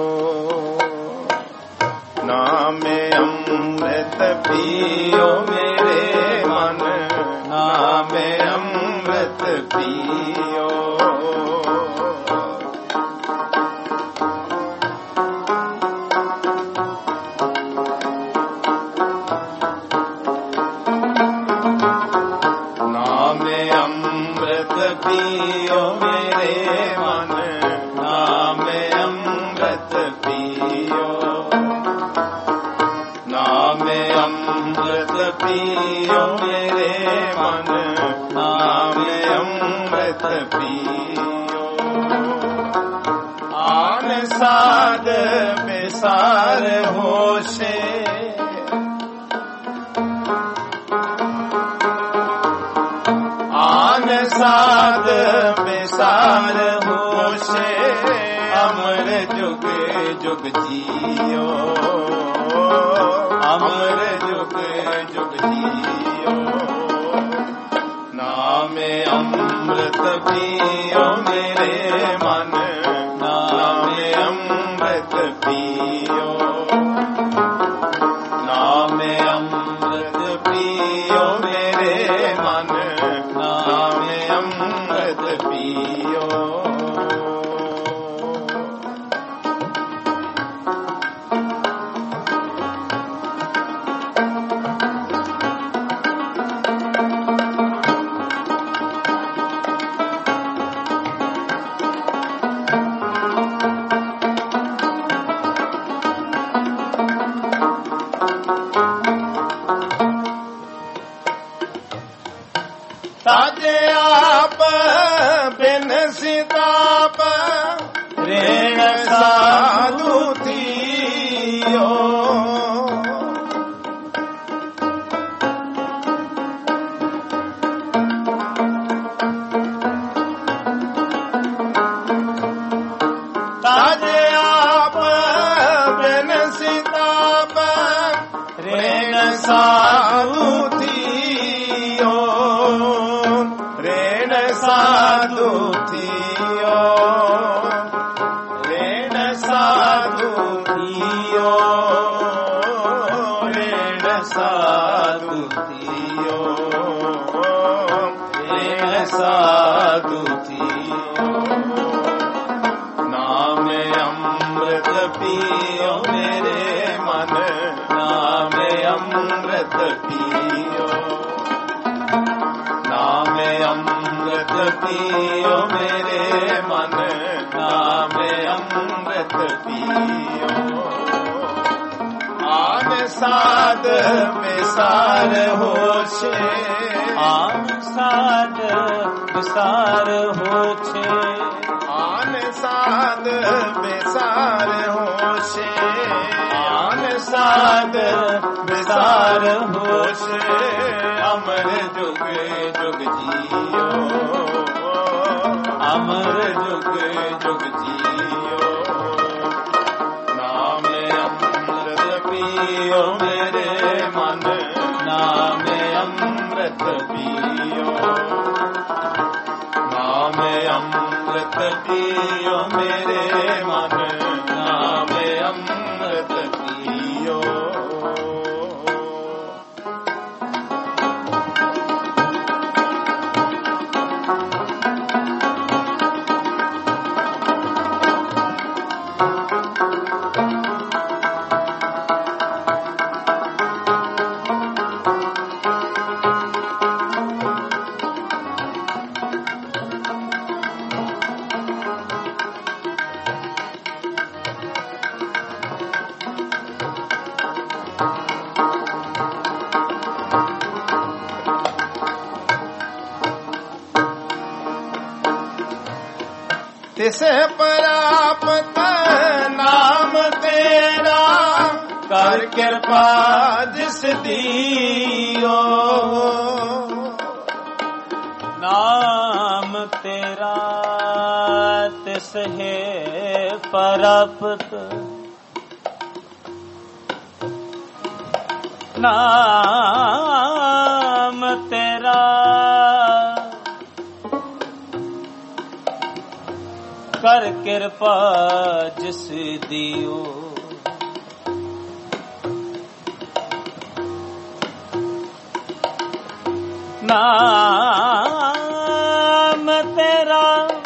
ਨਾਮ ਅੰਮ੍ਰਿਤ ਪੀਓ ਮੇਰੇ ਮਨ, ਨਾਮ ਅੰਮ੍ਰਿਤ ਪੀਓ। ਪੀਓ ਮੇਰੇ ਮਨ, ਨਾਮ ਅੰਮ੍ਰਿਤ ਪੀਓ, ਨਾਮ ਅੰਮ੍ਰਿਤ ਪੀਓ ਮੇਰੇ ਮਨ, ਨਾਮ ਅੰਮ੍ਰਿਤ ਪੀਓ। ਆਨ ਸਾਧ ਬਿਸਾਰ ਹੋਸ਼ੇ, ਸਾਧ ਬਿਸਾਰ ਹੋਸ਼ੇ, ਅਮਰ ਜੁਗ ਜੁਗ ਜੀਓ, ਅਮਰ ਜੁਗ ਜੁਗ ਜੀਓ। ਨਾਮ ਅੰਮ੍ਰਿਤ ਪੀਓ ਮੇਰੇ ਮਨ, ਨਾਮ ਅੰਮ੍ਰਿਤ ਪੀਓ, ਨਾਮ ਅੰਮ੍ਰਿਤ ਪੀਓ ਮੇਰੇ ਮਨ, ਨਾਮ ਅੰਮ੍ਰਿਤ ਪੀਓ। ਤਾਜੇ ਆਪ ਬਿਨ ਸੀ साधु थियो, रेण साधु थियो, रेण साधु थियो, रेण साधु थियो, रेण साधु थियो। नाम अमृत पियो मेरे मन, नाम अमृत पियो, नाम अमृत पियो मेरे मन, नाम अमृत पियो। आन साध विसार होछे, आन साध विसार होछे, आन साध विसार होछे, आन साध विसार होछे। अमर जुग जुग जियो, अमर जुग जुग जियो। नाम अमृत पियो मेरे मन, नाम अमृत पियो, नाम अमृत पियो मेरे मन, नाम अमृत पियो। तिसे प्राप्त नाम तेरा, कर कृपा जिस दियो। नाम तेरा तिस है प्राप्त, नाम तेरा कर कृपा जिस दियो। नाम तेरा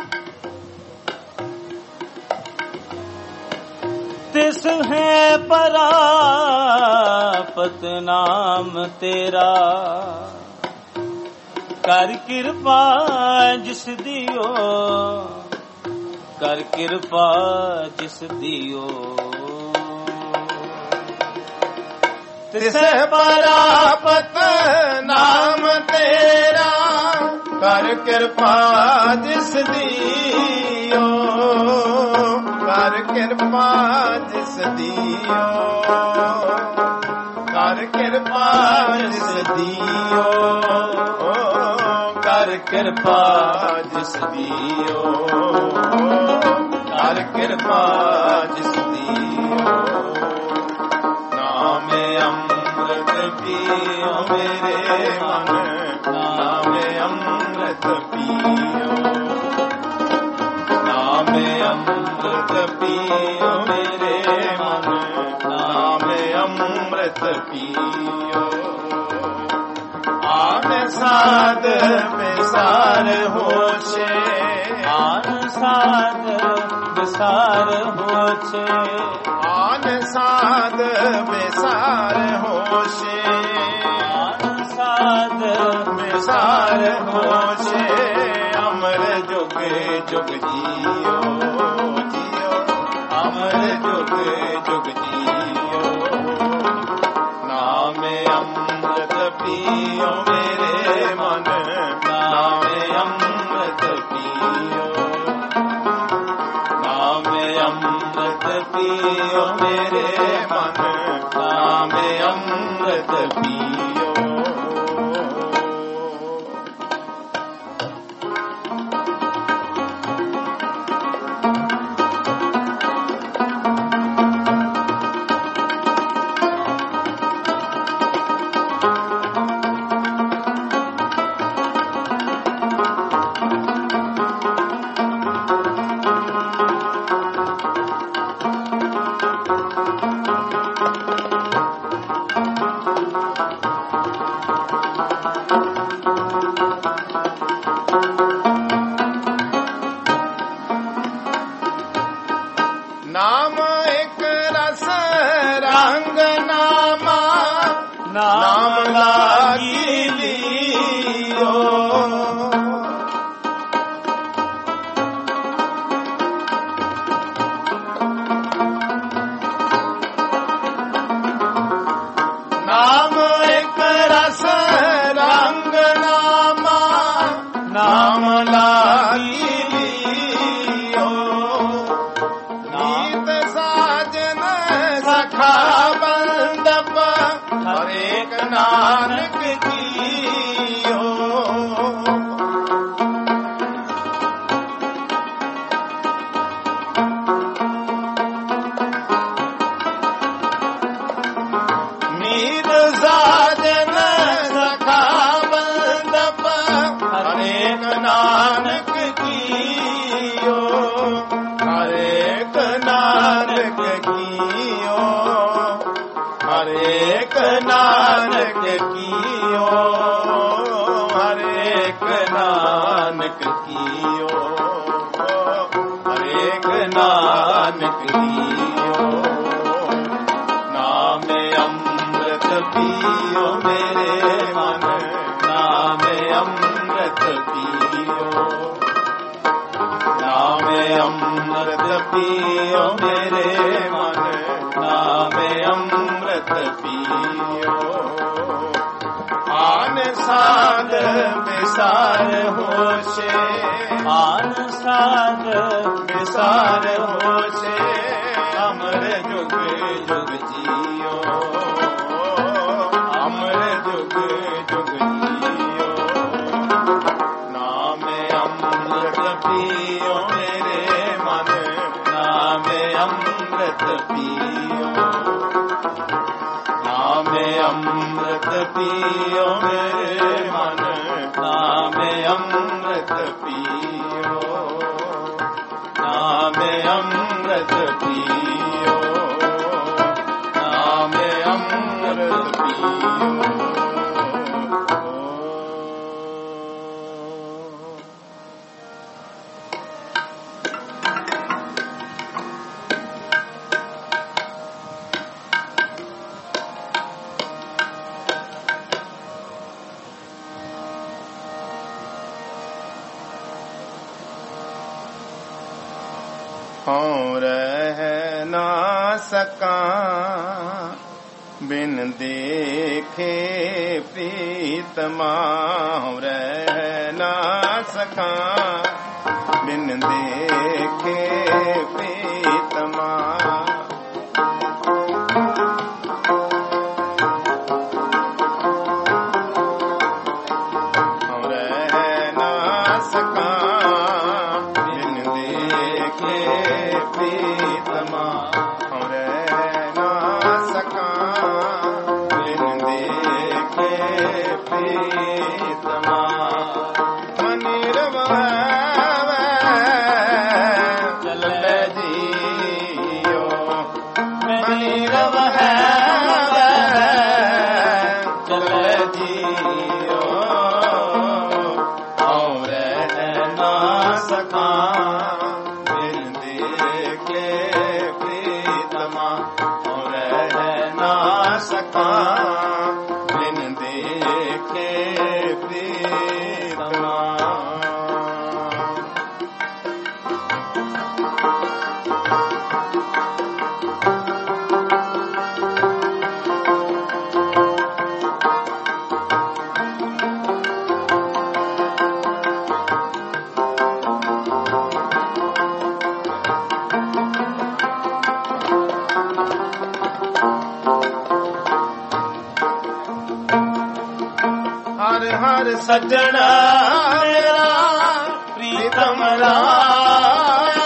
तिस है परापत, नाम तेरा कर कृपा जिस दियो, कर कृपा जिस दियो। तिसे परापत नाम तेरा, कर कृपा जिस दियो, कर कृपा जिस दियो, कर कृपा जिस दियो, कर कृपा जिस दियो, कर कृपा जिस दियो। नाम अमृत पियो मेरे मन, नाम अमृत पियो, नाम अमृत पियो मेरे मन, नाम अमृत पियो। आन साध विसार होछे, आन साध विसार होछे, आन साध विसार होछे, आन साध विसार होछे। अमर जुग जुग जियो, जियो, अमर जुग जुग जियो। नाम अमृत पियो मेरे मन, नाम अमृत पियो, नाम अमृत पियो मेरे मन, नाम अमृत पियो। ਨਾਮ ਇੱਕ ਰਸ ਰੰਗ ਨਾਮਾ ਨਾਮ ਲਾਗੀ ਲੀਓ ਨਾਮ ਇੱਕ ਰਸ ਰੰਗ ਨਾਮਾ ਨਾਮ ਲਾਗੀ ਲੀਓ ਨੀਤ ਸਾਜਨ ਸਖਾ ਬੰਦਪ ਹਰੇਕ ਨਾਨਕ ਜੀਓ ਨੀਤ ਸਾਜਨ ਸਖਾ ਬੰਦਪ ਹਰੇਕ ਨਾਨਕ ਜੀਓ ਹਰੇਕ ਨਾਨਕ ਜੀਓ ਹਰੇਕ ਨਾਨਕ ਕੀਓ ਹਰੇਕ ਨਾਨਕ ਕੀਓ ਹਰੇਕ ਨਾਨਕ ਕੀਓ ਨਾਮ ਅੰਮ੍ਰਿਤ ਪੀਓ ਮੇਰੇ ਮਨ ਨਾਮ ਅੰਮ੍ਰਿਤ ਪੀਓ ਨਾਮ ਅੰਮ੍ਰਿਤ ਪੀਓ ਮੇਰੇ ਮਨ ਨਾਮ ਅੰਮ੍ਰਿਤ ਪੀਓ ਆਨ ਸਾਧ ਵਿਸਾਰ ਹੋਸ਼ੇ ਆਨ ਸਾਧ ਵਿਸਾਰ ਹੋਸ਼ੇ ਅਮਰ ਜੁਗ ਜੁਗ ਜੀਓ ਅਮਰ ਜੁਗ ਜੁਗ ਜੀਓ ਨਾਮ ਅੰਮ੍ਰਿਤ ਪੀਓ ਮੇਰੇ ਮਨ ਨਾਮ ਅੰਮ੍ਰਿਤ ਪੀਓ ਨਾਮ ਅੰਮ੍ਰਿਤ ਪੀਓ ਮੇਰੇ ਮਨ ਨਾਮ ਅੰਮ੍ਰਿਤ ਪੀਓ ਨਾਮ ਅੰਮ੍ਰਿਤ ਪੀਓ ਨਾਮ ਅੰਮ੍ਰਿਤ ਪੀਓ ਹਉ ਰਹਿ ਨਾ ਸਕਾਂ ਬਿਨ ਦੇਖੇ ਪ੍ਰੀਤਮਾ ਹਉ ਰਹਿ ਨਾ ਸਕਾਂ ਬਿਨ ਦੇਖੇ ਪ੍ਰੀਤਮਾ ਹਉ ਰਹਿ ਨਾ ਸਕਾਂ ਬਿਨ ਦੇਖੇ ਪ੍ਰੀਤਮਾ ਹਉ ਰਹਿ ਨਾ ਸਕਾਂ ਬਿਨ ਦੇਖੇ ਪ੍ਰੀਤਮਾ ਮਨਿ ਰਵੈ ਚੱਲੇ ਜੀਓ ਮਨਿ ਰਵੈ ਚੱਲੇ ਜੀਓ ਹਉ ਰਹਿ ਨਾ ਸਕਾਂ ਬਿਨ ਦੇਖੇ ਪ੍ਰੀਤਮਾ ਹਉ ਰਹਿ ਨਾ ਸਕਾਂ ਬਿਨ ਦੇਖੇ ਪ੍ਰੀਤਮਾ ਹਰ ਹਰ ਸੱਜਣਾ ਮੇਰਾ ਪ੍ਰੀਤਮ ਰਾਇਆ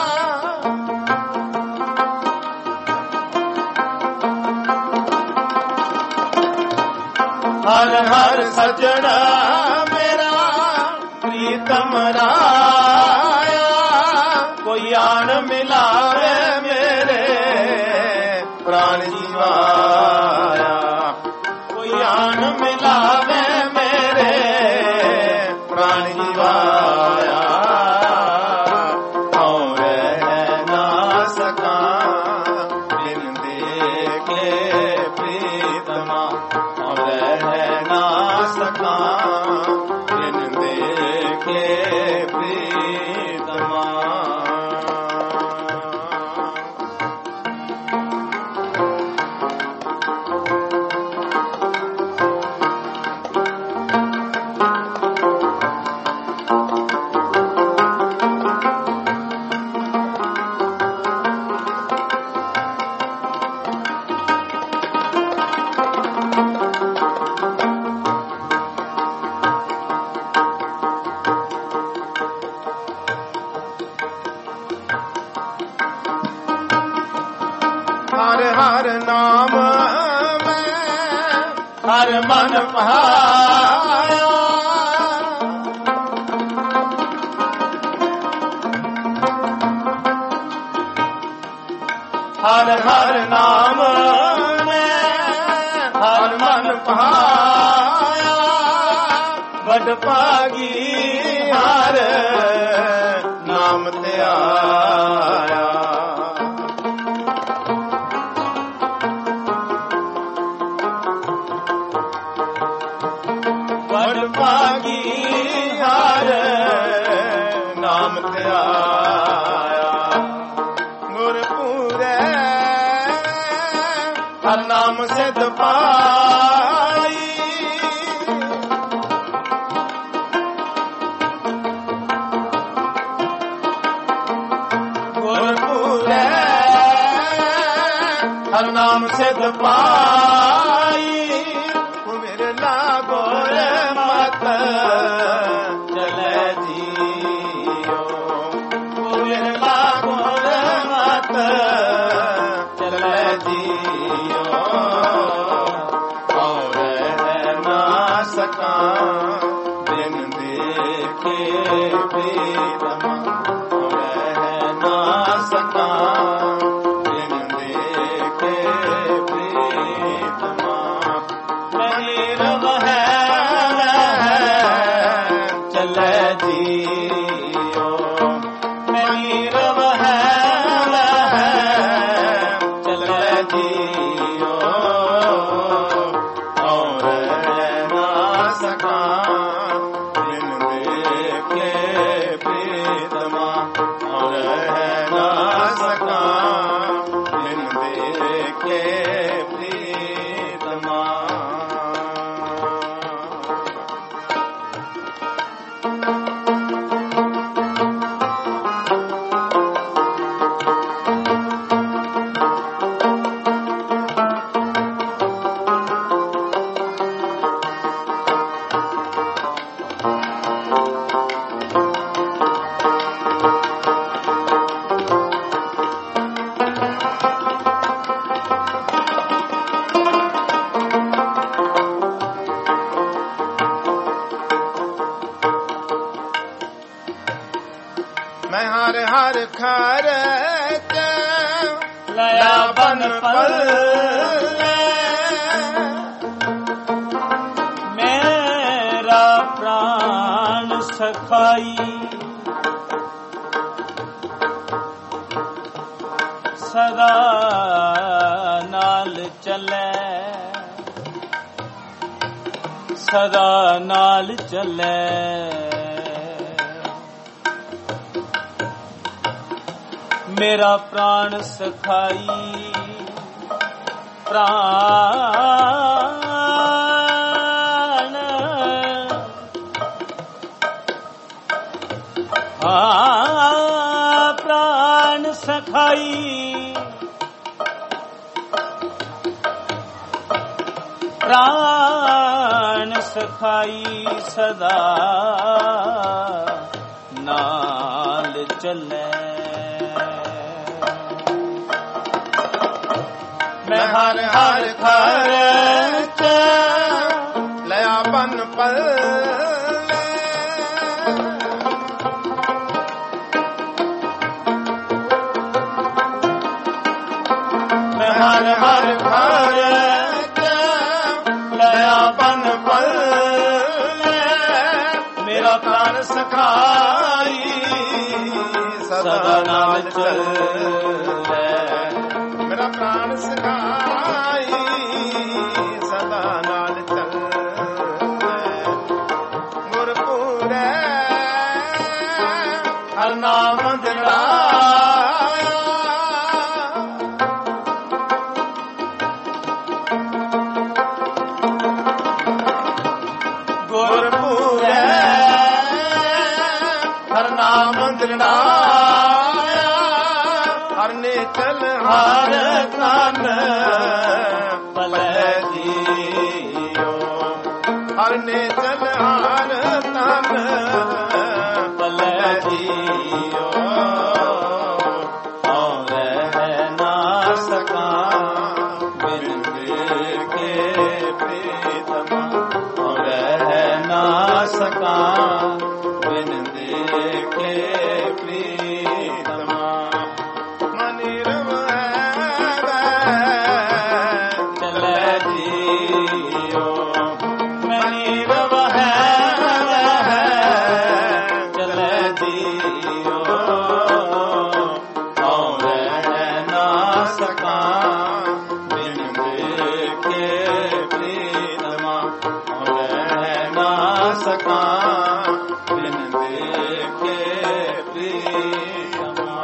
ਹਰ ਹਰ ਸੱਜਣਾ ਮੇਰਾ ਪ੍ਰੀਤਮ ਰਾਇਆ ਕੋਈ ਆਣ ਮਿਲਾਵੇ ਮੇਰੇ ਪ੍ਰਾਣ ਜੀਵਾਇਆ ਕੋਈ ਆਣ ਮਿਲਾਵੇ ਮੇਰੇ ਪ੍ਰਾਣ ਜੀਵਾਇਆ ਹਉ ਰਹਿ ਨਾ ਸਕਾਂ ਹਰ ਹਰ ਨਾਮ ਮੈਂ ਹਰ ਮਨ ਭਾਇਆ ਹਰ ਹਰ ਨਾਮ ਮੈਂ ਹਰ ਮਨ ਭਾਇਆ ਵਡ ਭਾਗੀ ਹਰ ਨਾਮ ਤੇ ਆਇਆ ਵਡ ਭਾਗੀ ਹਰ ਨਾਮ ਤੇ ਆਇਆ ਗੁਰਪੂਰੇ ਹਰ ਨਾਮ ਸਿਧ ਪਾਈ ਗੁਰਪੂਰੇ ਹਰ ਨਾਮ ਸਿਧ ਪਾਈ ਮੇਰੇ ਲਾਗੋ ਮਤ ਚਲੇ ਜੀਓ ਮੇਰੇ ਲਾਗੋ ਮਤ ਚਲੇ ਜੀਓ ਔਰ ਨਾ ਸਕਾਂ ਬਿਨ ਦੇਖੇ ਬੇਦਮਾ ਔਰ ਨਾ ਸਕਾਂ ਬਿਨ ਦੇਖੇ ਬੇਦਮਾ ਨੀਰਵ ਹੈ ਚਲੇ ਜੀਓ ਨੀਰਵ ਹੈ ਚਲੇ ਜੀਓ ਔਰ ਨਾ ਸਕਾਂ ਬਿਨ ਦੇਖੇ ਪ੍ਰੀਤਮਾ ਔਰ ਨਾ ਸਕਾਂ ਬਿਨ ਦੇਖੇ ਪ੍ਰੀਤਮਾ ਮੈਂ ਹਰ ਹਰ ਖਰਚ ਲਿਆ ਬਨ ਪਲ ਮੇਰਾ ਪ੍ਰਾਨ ਸਖਾਈ ਸਦਾ ਨਾਲ ਚੱਲੇ ਸਦਾ ਨਾਲ ਚੱਲੇ ਮੇਰਾ ਪ੍ਰਾਣ ਸਖਾਈ ਪ੍ਰਾਣ ਪ੍ਰਾਣ ਸਖਾਈ ਪ੍ਰਾਣ ਸਖਾਈ ਸਦਾ ਨਾਲ ਚੱਲੇ ਮੈਂ ਹਰ ਹਰ ਖਰਚ ਲਿਆ ਬਨ ਪਲ ਮੈਂ ਹਰ ਹਰ ਖਰਚ ਲਿਆ ਬਨ ਪਲ ਮੇਰਾ ਪ੍ਰਾਣ ਸਖਾਈ ਸਦਾ ਨਾਲ ਚੱਲੇ ਮੇਰਾ ਪ੍ਰਾਣ ਸਖਾਈ ਸਦਾ ਨਾਲ ਚੱਲੇ ਗੁਰਪੂਰੇ ਹਰ ਨਾਮ ਜੜਾਇਆ ਗੁਰਪੂਰੇ ਹਰ ਨਾਮ ਜੜਾਇਆ ਹਰ ਨੇ ਚਲ ਹਰ ਤਨ ਭਲੇ ਜੀਓ ਹਰ ਨੇ ਚਲ ਹਰ ਤਨ ਭਲੇ ਜੀਓ ਔਰ ਨਾ ਸਕਾਂ ਪ੍ਰੀਤਮਾ।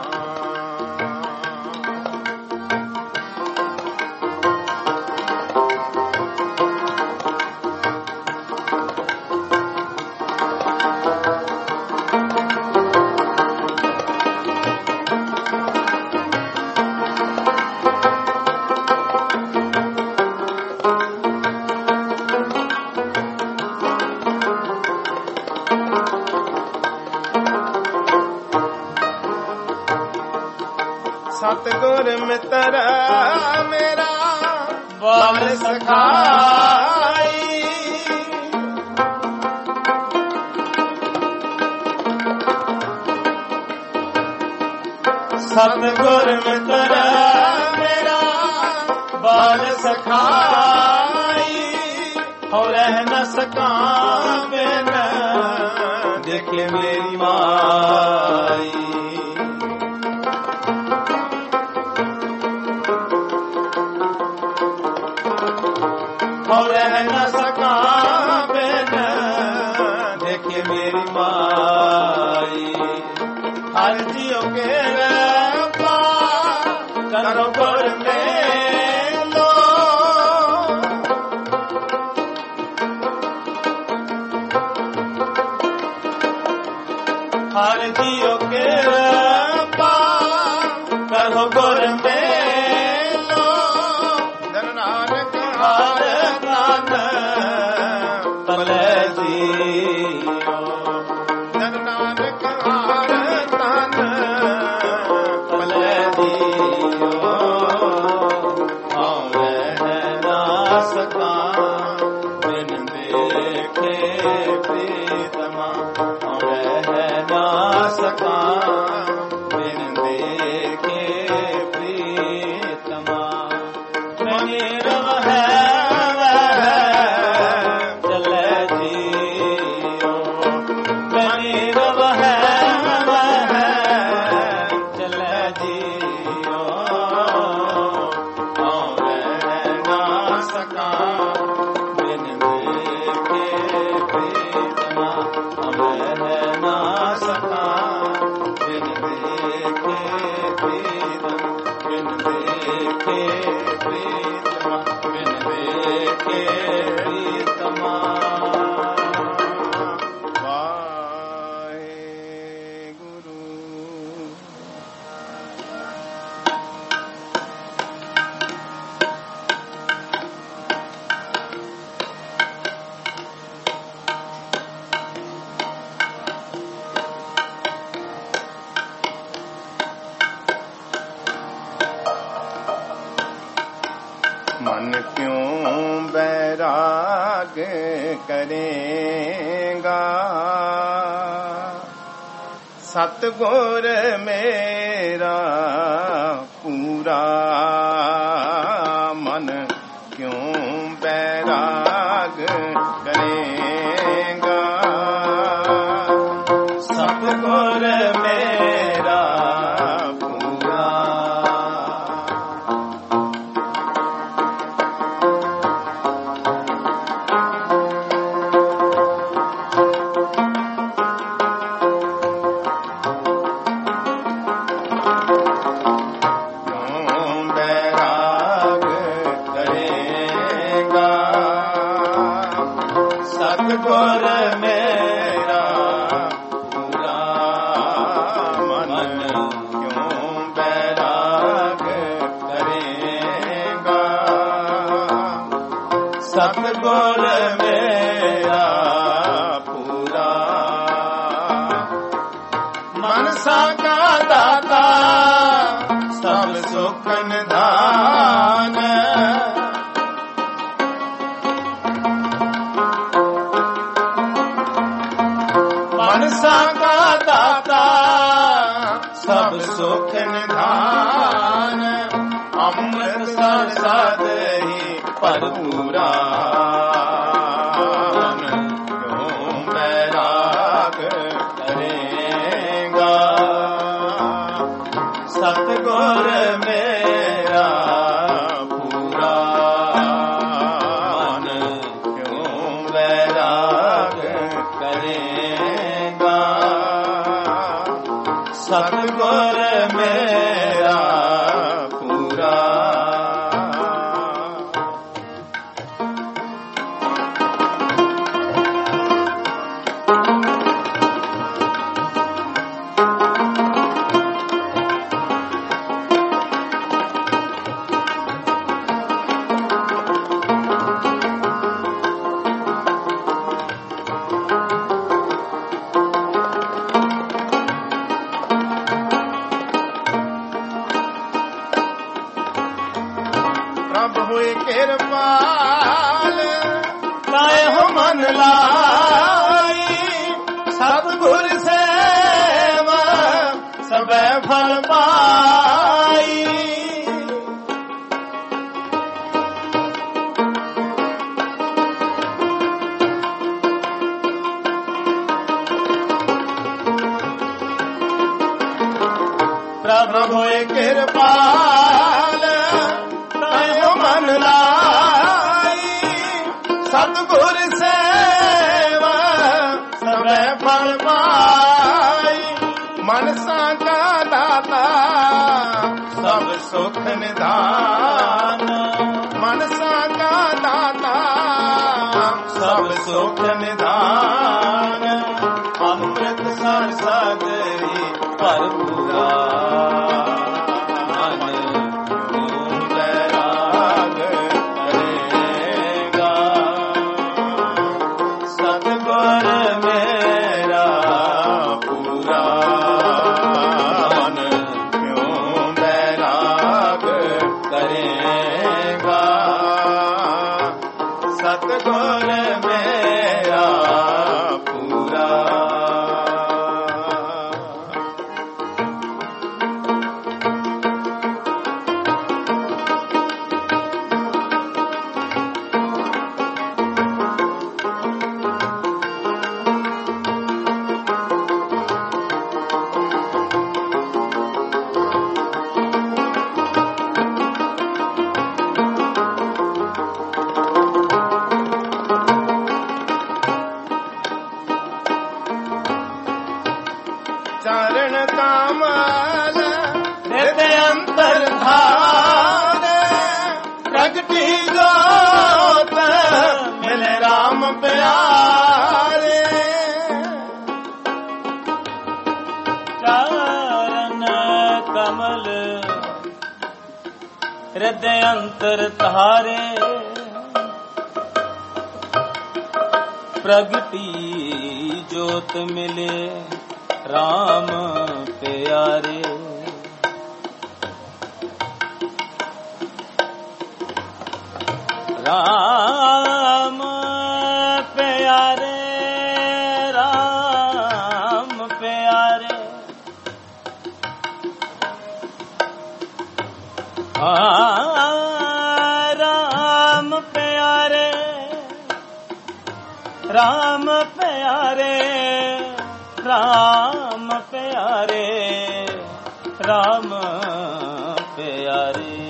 ਸਤਿਗੁਰ ਮਿੱਤਰ ਮੇਰਾ ਬਲ ਸਖਾਈ, ਸਤਿਗੁਰ ਮਿੱਤਰ ਮੇਰਾ ਬਲ ਸਖਾਈ, ਹੋ ਰਹਿ ਨ ਸਕਾਂ ਬਿਨ ਦੇਖੇ ਮੇਰੀ ਮਾਈ। ਹੋ ਰਹਿ ਨ ਸਕਾਂ ਬਿਨ ਦੇਖੇ ਮੇਰੀ ਮਾਈ। ਹਰ ਜੀਉ ਕੇ ਰੱਬਾ ਕਰੋ ਗੁਰ ਮੇਲੋ, ਹਰ ਜੀਉ ਕੇ ਰੱਬਾ ਕਰੋ ਗੁਰ ਮੇਲੋ। ਜਨ ਨਾਨਕ ਹਰ ਤਨ ਭਲੇ ਜੀਓ, ਜਨ ਨਾਨਕ ਹਰ ਤਨ ਭਲੇ ਜੀਓ। ਹਉ ਰਹਿ ਨਾ ਸਕਾਂ ਬਿਨ ਦੇਖੇ ਪ੍ਰੀਤਮਾ, ਹਉ ਰਹਿ ਨਾ ਸਕਾਂ ਬਿਨ ਦੇਖੇ ਪ੍ਰੀਤਮਾ। ਨਿਰਵ ਹੈ ਵਹ ਚਲੇ ਜੀਓ, ਨਿਰਵ ਹੈ ਵਹ ਚਲੇ ਜੀਓ। ਹਉ ਰਹਿ ਨਾ ਸਕਾਂ ਬਿਨ ਦੇਖੇ ਪ੍ਰੀਤਮਾ, ਹਉ ਰਹਿ ਨਾ ਸਕਾਂ ਬਿਨ ਦੇਖੇ ਪ੍ਰੀਤਮਾ, ਬਿਨ ਦੇਖੇ ਪ੍ਰੀਤਮਾ, ਬਿਨ ਦੇਖੇ ਪ੍ਰੀਤਮਾ। ਵਾਹਿਗੁਰੂ। ਮਨ ਕਿਉਂ ਬੈਰਾਗ ਕਰੇਗਾ, ਸਤਿਗੁਰ ਮੇਰਾ ਪੂਰਾ। ਮਨ ਕਿਉਂ ਬੈਰਾਗ ਕਰੇਗਾ, ਸਤਿਗੁਰ ਮੇਰਾ ਪੂਰਾ। ਕਿਉਂ ਬੈਰਾਗ ਕਰੇਗਾ, ਸਤਿਗੁਰ ਮੇਰਾ ਪੂਰਾ। ਮਨ ਕਿਉਂ ਬੈਰਾਗ ਕਰੇਗਾ, ਸਤਿਗੁਰ ਮੇਰਾ ਪੂਰਾ। ਮਨ ਸਾਕਾ ਦਾਤਾ ਸਭ ਸੁਖ ਨਿਧਾਨ, ਮਨ ਸਾਕਾ ਦਾਤਾ ਸਭ ਸੁਖ ਨਿਧਾਨ। ਅੰਮ੍ਰਿਤ ਸਰ ਸਦ ਹੀ ਭਰਪੂਰਾ। ਮਨ ਕਿਉਂ ਬੈਰਾਗ ਕਰੇਗਾ, ਸਤਿਗੁਰ ਮੇਰਾ ਪੂਰਾ। ਮਨ ਕਿਉਂ ਬੈਰਾਗ ਕਰੇਗਾ, ਸਤਿਗੁਰ ਮੇਰਾ ਪੂਰਾ। ਪ੍ਰਭ ਹੋਏ ਕਿਰਪਾਲ ਤਾਏ ਹੋ ਮਨ ਲਾਈ, ਸਤਿਗੁਰ ਸੇਵਾ ਸਭੈ ਫਲ ਪਾਈ। ਪ੍ਰਭ ਹੋਏ ਕਿਰਪਾਲ ਤਾਏ ਹੋ ਮਨ ਲਾਈ, ਸਤਿਗੁਰ ਸੇਵਾ ਸਭੈ ਫਲ ਪਾਈ। ਮਨਸਾ ਕਾ ਦਾਤਾ ਸਭ ਸੁਖ ਨਿਧਾਨ, ਮਨਸਾ ਕਾ ਦਾਤਾ ਸਭ ਸੁਖ ਨਿਧਾਨ। ਅੰਮ੍ਰਿਤ ਸਰ ਸਾਗਰੀ ਭਰਪੂਰਾ, ਮਨ ਤੂੰ ਬੈਰਾਗ ਕਰੇਗਾ। ਸਤਿਗੁਰ ਮੇਰਾ ਪੂਰਾ, ਮਨ ਕਿਉਂ ਬੈਰਾਗ ਕਰੇਗਾ। ਸਤਿਗੁਰ ਮੇਰਾ ਪੂਰਾ। ਚਰਨ ਕਮਲ ਹਿਰਦੇ ਅੰਤਰ ਧਾਰ, ਪ੍ਰਗਟੀ ਜੋਤ ਮਿਲੇ ਰਾਮ ਪਿਆਰੇ। ਚਰਨ ਕਮਲ ਹਿਰਦੇ ਅੰਤਰ ਧਾਰੇ, ਪ੍ਰਗਟੀ ਜੋਤ ਮਿਲੇ ਰਾਮ ਪਿਆਰੇ। ਰਾਮ ਪਿਆਰੇ, ਰਾਮ ਪਿਆਰੇ। ਰਾਮ ਪਿਆਰੇ, ਰਾਮ ਪਿਆਰੇ, ਰਾਮ ਪਿਆਰੇ, ਰਾਮ ਪਿਆਰੇ।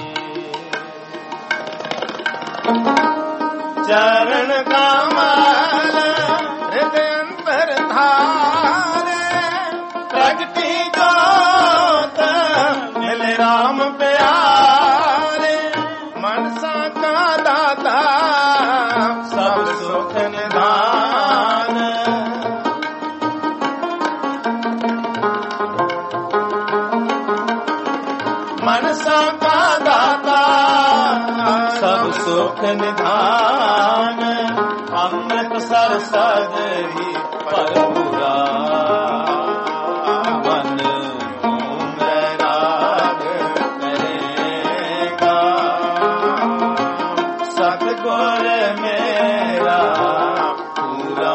ਚਰਨ ਕਮਲ ਹਿਰਦੇ ਅੰਤਰ ਧਾਰੇ, ਪ੍ਰਗਟੀ ਜੋਤ ਮਿਲੇ ਰਾਮ ਪਿਆਰੇ। ਮਨਸਾ ਕਾ ਦਾਤਾ ਸਭ ਸੁਖ ਨਿਧਾਨ, ਮਨਸਾ ਕਾ ਦਾਤਾ ਸਭ ਸੁਖ ਨਿਧਾਨ। ਅੰਮ੍ਰਿਤ ਸਰ ਸਾਗਰੀ ਭਰਪੂਰਾ, ਮਨ ਤੂੰ ਬੈਰਾਗ ਕਰੇਗਾ। ਸਤਿਗੁਰ ਮੇਰਾ ਪੂਰਾ,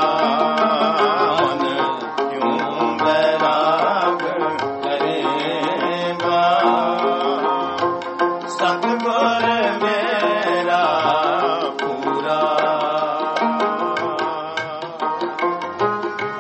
ਮਨ ਕਿਉਂ ਬੈਰਾਗ ਕਰੇਗਾ। ਸਤਿਗੁਰ ਮੇਰਾ ਪੂਰਾ।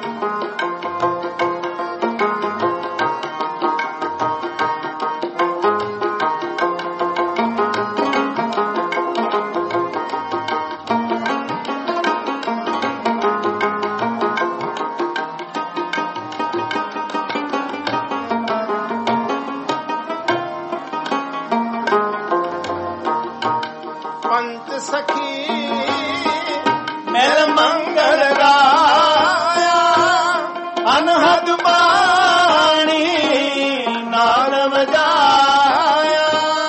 ਸਖੀ ਮਿਲ ਮੰਗਲ ਗਾਇਆ ਅਨਹਦ ਬਾਣੀ ਨਾਲ ਵਜਾਇਆ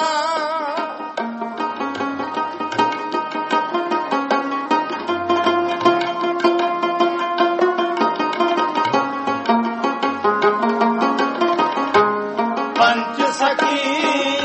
ਪੰਚ ਸਖੀ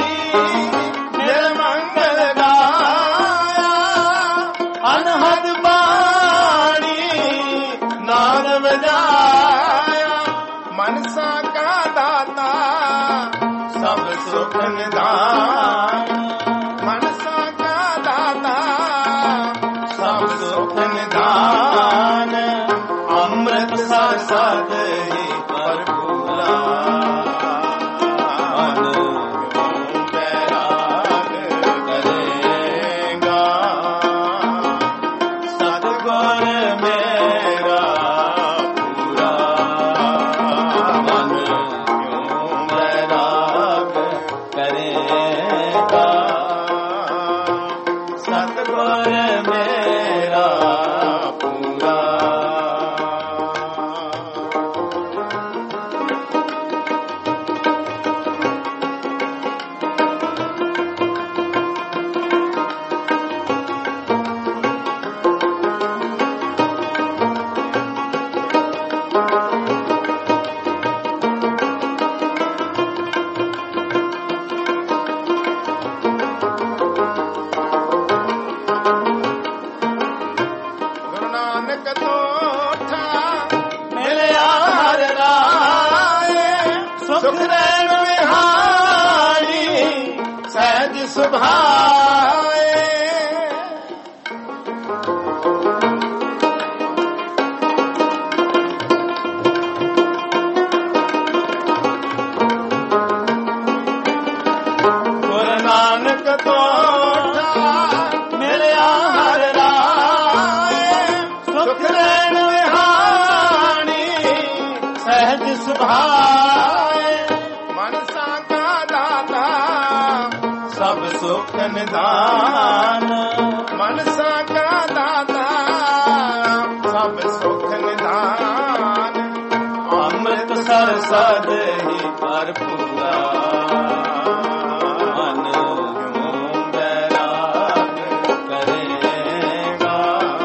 ਨਿਰਮੰਗਲ ਗਾਇਆ ਅਨਹਦ ਬਾਣੀ ਨਾਲ ਵਜਾਇਆ ਮਨਸਾ ਕਾ ਦਾਤਾ ਸਭ ਸੁਖ ਨਿਦਾਨ ਮਨਸਾ ਕਾ ਦਾਤਾ ਸਭ ਸੁਖ ਨਿਦਾਨ ਅੰਮ੍ਰਿਤ ਸਰ ਸਦ ਹੀ ਭਰਪੂਰਾ ਮਨ ਕਿਉਂ ਬੈਰਾਗ ਕਰੇਗਾ ਸਤਿਗੁਰ ਮੇਰਾ ਪੂਰਾ ਮਨ ਕਿਉਂ ਬੈਰਾਗ ਕਰੇਗਾ ਸਤਿਗੁਰ ਮੇਰਾ ਪੂਰਾ ਗੁਰੂ ਨਾਨਕ ਤੋਠਾ ਮਿਲਿਆ ਹਰ ਰਾਏ ਸੁਖ ਰੈਣ ਵਿਹਾਰੀ ਸਹਿਜ ਸੁਭਾਏ ਗੁਰੂ ਨਾਨਕ ਤੋਠਾ ਮਿਲਿਆ ਹਰ ਰਾਏ ਸੁਖ ਰੈਣ ਵਿਹਾਰੀ ਸਹਿਜ ਸੁਭਾਏ ਮਨਸਾ ਕਾ ਦਾਤਾ ਸਭ ਸੁਖ ਨਿਦਾਨ ਮਨਸਾ ਕਾ ਦਾਤਾ ਸਭ ਸੁਖ ਨਿਦਾਨ ਅੰਮ੍ਰਿਤ ਸਰ ਸਦ ਹੀ ਭਰਪੂਰਾ ਮਨ ਕਿਉਂ ਬੈਰਾਗ ਕਰੇਗਾ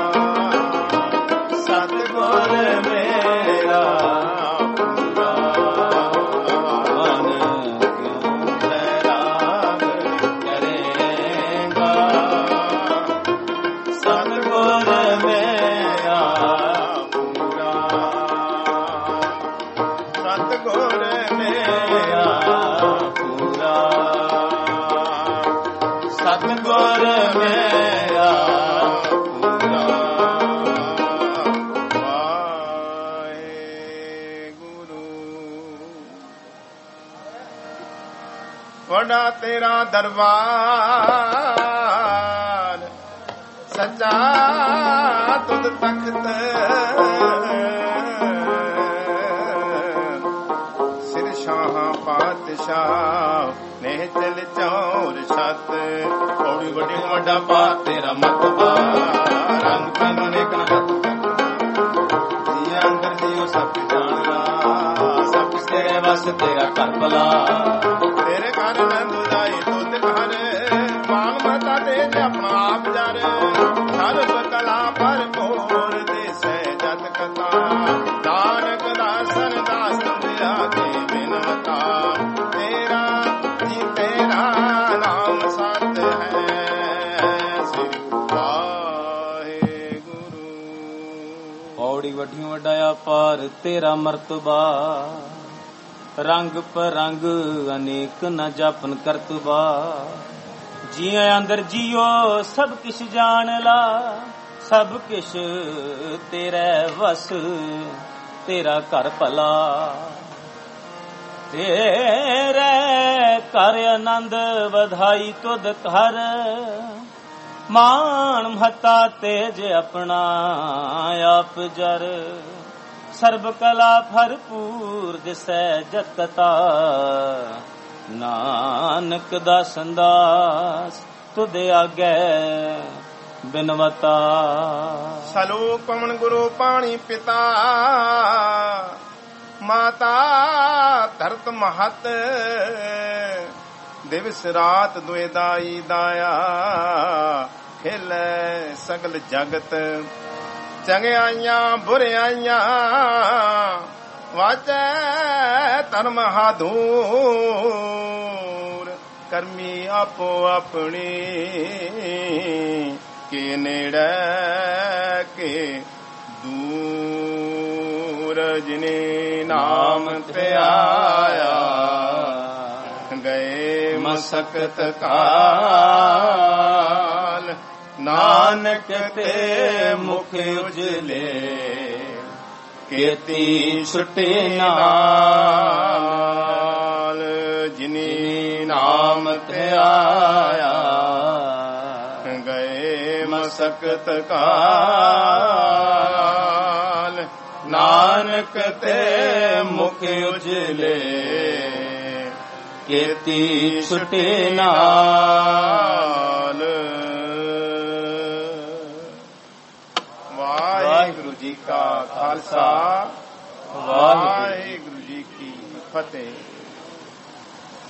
ਸਤਿਗੁਰ ਮੇਰਾ ਪੂਰਾ ਮਨ ਕਿਉਂ ਬੈਰਾਗ ਕਰੇਗਾ ਸਤਿਗੁਰ ਮੇਰਾ ਪੂਰਾ ਸਤਿਗੁਰ ਮੇਰਾ ਪੂਰਾ ਸਤਿਗੁਰ ਮੇਰਾ ਪੂਰਾ ਵਾਹਿਗੁਰੂ ਵੱਡਾ ਤੇਰਾ ਦਰਬਾਰ ਸੱਚਾ ਤੁਧ ਤਖਤ ਸਿਰ ਸ਼ਾਹ ਪਾਤਸ਼ਾਹ ਨੇ ਚਲ ਚੌਰ ਛਤ ਔੜੀ ਵੱਡੀ ਵੱਡਾ ਪਾ ਤੇਰਾ ਮਤਬਾ ਰੰਗ ਤਨ ਅਨੇਕ ਨਗਤ ਜੀ ਅੰਦਰ ਜੀਉ ਸਭ ਜਾਣਦਾ ਸਭ ਕੁਛ ਤੇਰੇ ਵਸ ਤੇਰਾ ਘਰ ਭਲਾ ਤੇਰੇ ਘਰ ਨੰਦੁਦਾਈ ਦੁੱਧ ਘਰ ਪਾਲ ਮਤਾ ਤੇ ਆਪਣਾ ਆਪ ਜਰ ਸਰਬ ਕਲਾ ਭਰਪੂਰ ਦਿਸੈ ਜਤ ਕਥਾ ਨਾਨਕ ਦਾਸਨ ਦਾਸ ਤੁਝਾ ਕੇ ਬਿਨਵਤਾ ਤੇਰਾ ਜੀ ਤੇਰਾ ਨਾਮ ਸਤ ਹੈ ਸ੍ਰੀ ਵਾਹਿਗੁਰੂ ਔੜੀ ਵੱਡੀ ਵੱਡਾ ਅਪਾਰ ਤੇਰਾ ਮਰਤਬਾ ਰੰਗ ਪਰੰਗ ਅਨੇਕ ਨ ਜਾਪਨ ਕਰਤਬਾ ਜੀਆਂ ਅੰਦਰ ਜੀਓ ਸਭ ਕਿਛ ਜਾਣ ਲਾ ਸਭ ਕਿਛ ਤੇਰੇ ਵਸ ਤੇਰਾ ਘਰ ਭਲਾ ਤੇਰੇ ਘਰ ਆਨੰਦ ਵਧਾਈ ਤੁਧ ਘਰ ਮਾਨ ਮਹਤਾ ਤੇਜ ਆਪਣਾ ਆਪ ਜਰ ਸਰਬ ਕਲਾ ਭਰਪੂਰ ਦਿਸੈ ਜਤਕਤਾ ਨਾਨਕ ਦਾ ਸੰਦਾਸ ਤੁਧ ਆਗੇ ਬਿਨਵਤਾ। ਸਲੋਕ ਪਵਨ ਗੁਰੂ ਪਾਣੀ ਪਿਤਾ, ਮਾਤਾ ਧਰਤ ਮਹਤ, ਦਿਵਸ ਰਾਤ ਦੁਇ ਦਾਈ ਦਾਇਆ, ਖੇਲੇ ਸਗਲ ਜਗਤ। ਚੰਗਿਆਈਆਂ ਬੁਰਿਆਈਆਂ ਵਾਜੈ ਧਰਮ ਹਾਦੂਰ, ਕਰਮੀ ਆਪੋ ਆਪਣੀ ਕੇ ਨੇੜੇ ਕੇ ਦੂਰ। ਜਿਨੇ ਨਾਮ ਧਿਆਇਆ ਗਏ ਮਸਕਤ ਕਾਲ, ਨਾਨਕ ਤੇ ਮੁਖ ਉਜਲੇ ਕੀਤੀ ਛੁਟੇ ਨਾਲ। ਜਿਨੀ ਨਾਮ ਧਿਆਇਆ ਗਏ ਮਸਕਤ ਕਾਲ, ਨਾਨਕ ਤੇ ਮੁਖ ਉਜਲੇ ਕੀਤੀ ਛੁਟੇ ਨਾਲ। ਵਾਹਿਗੁਰੂ ਜੀ ਕਾ ਖਾਲਸਾ, ਵਾਹਿਗੁਰੂ ਜੀ ਕੀ ਫਤਿਹ।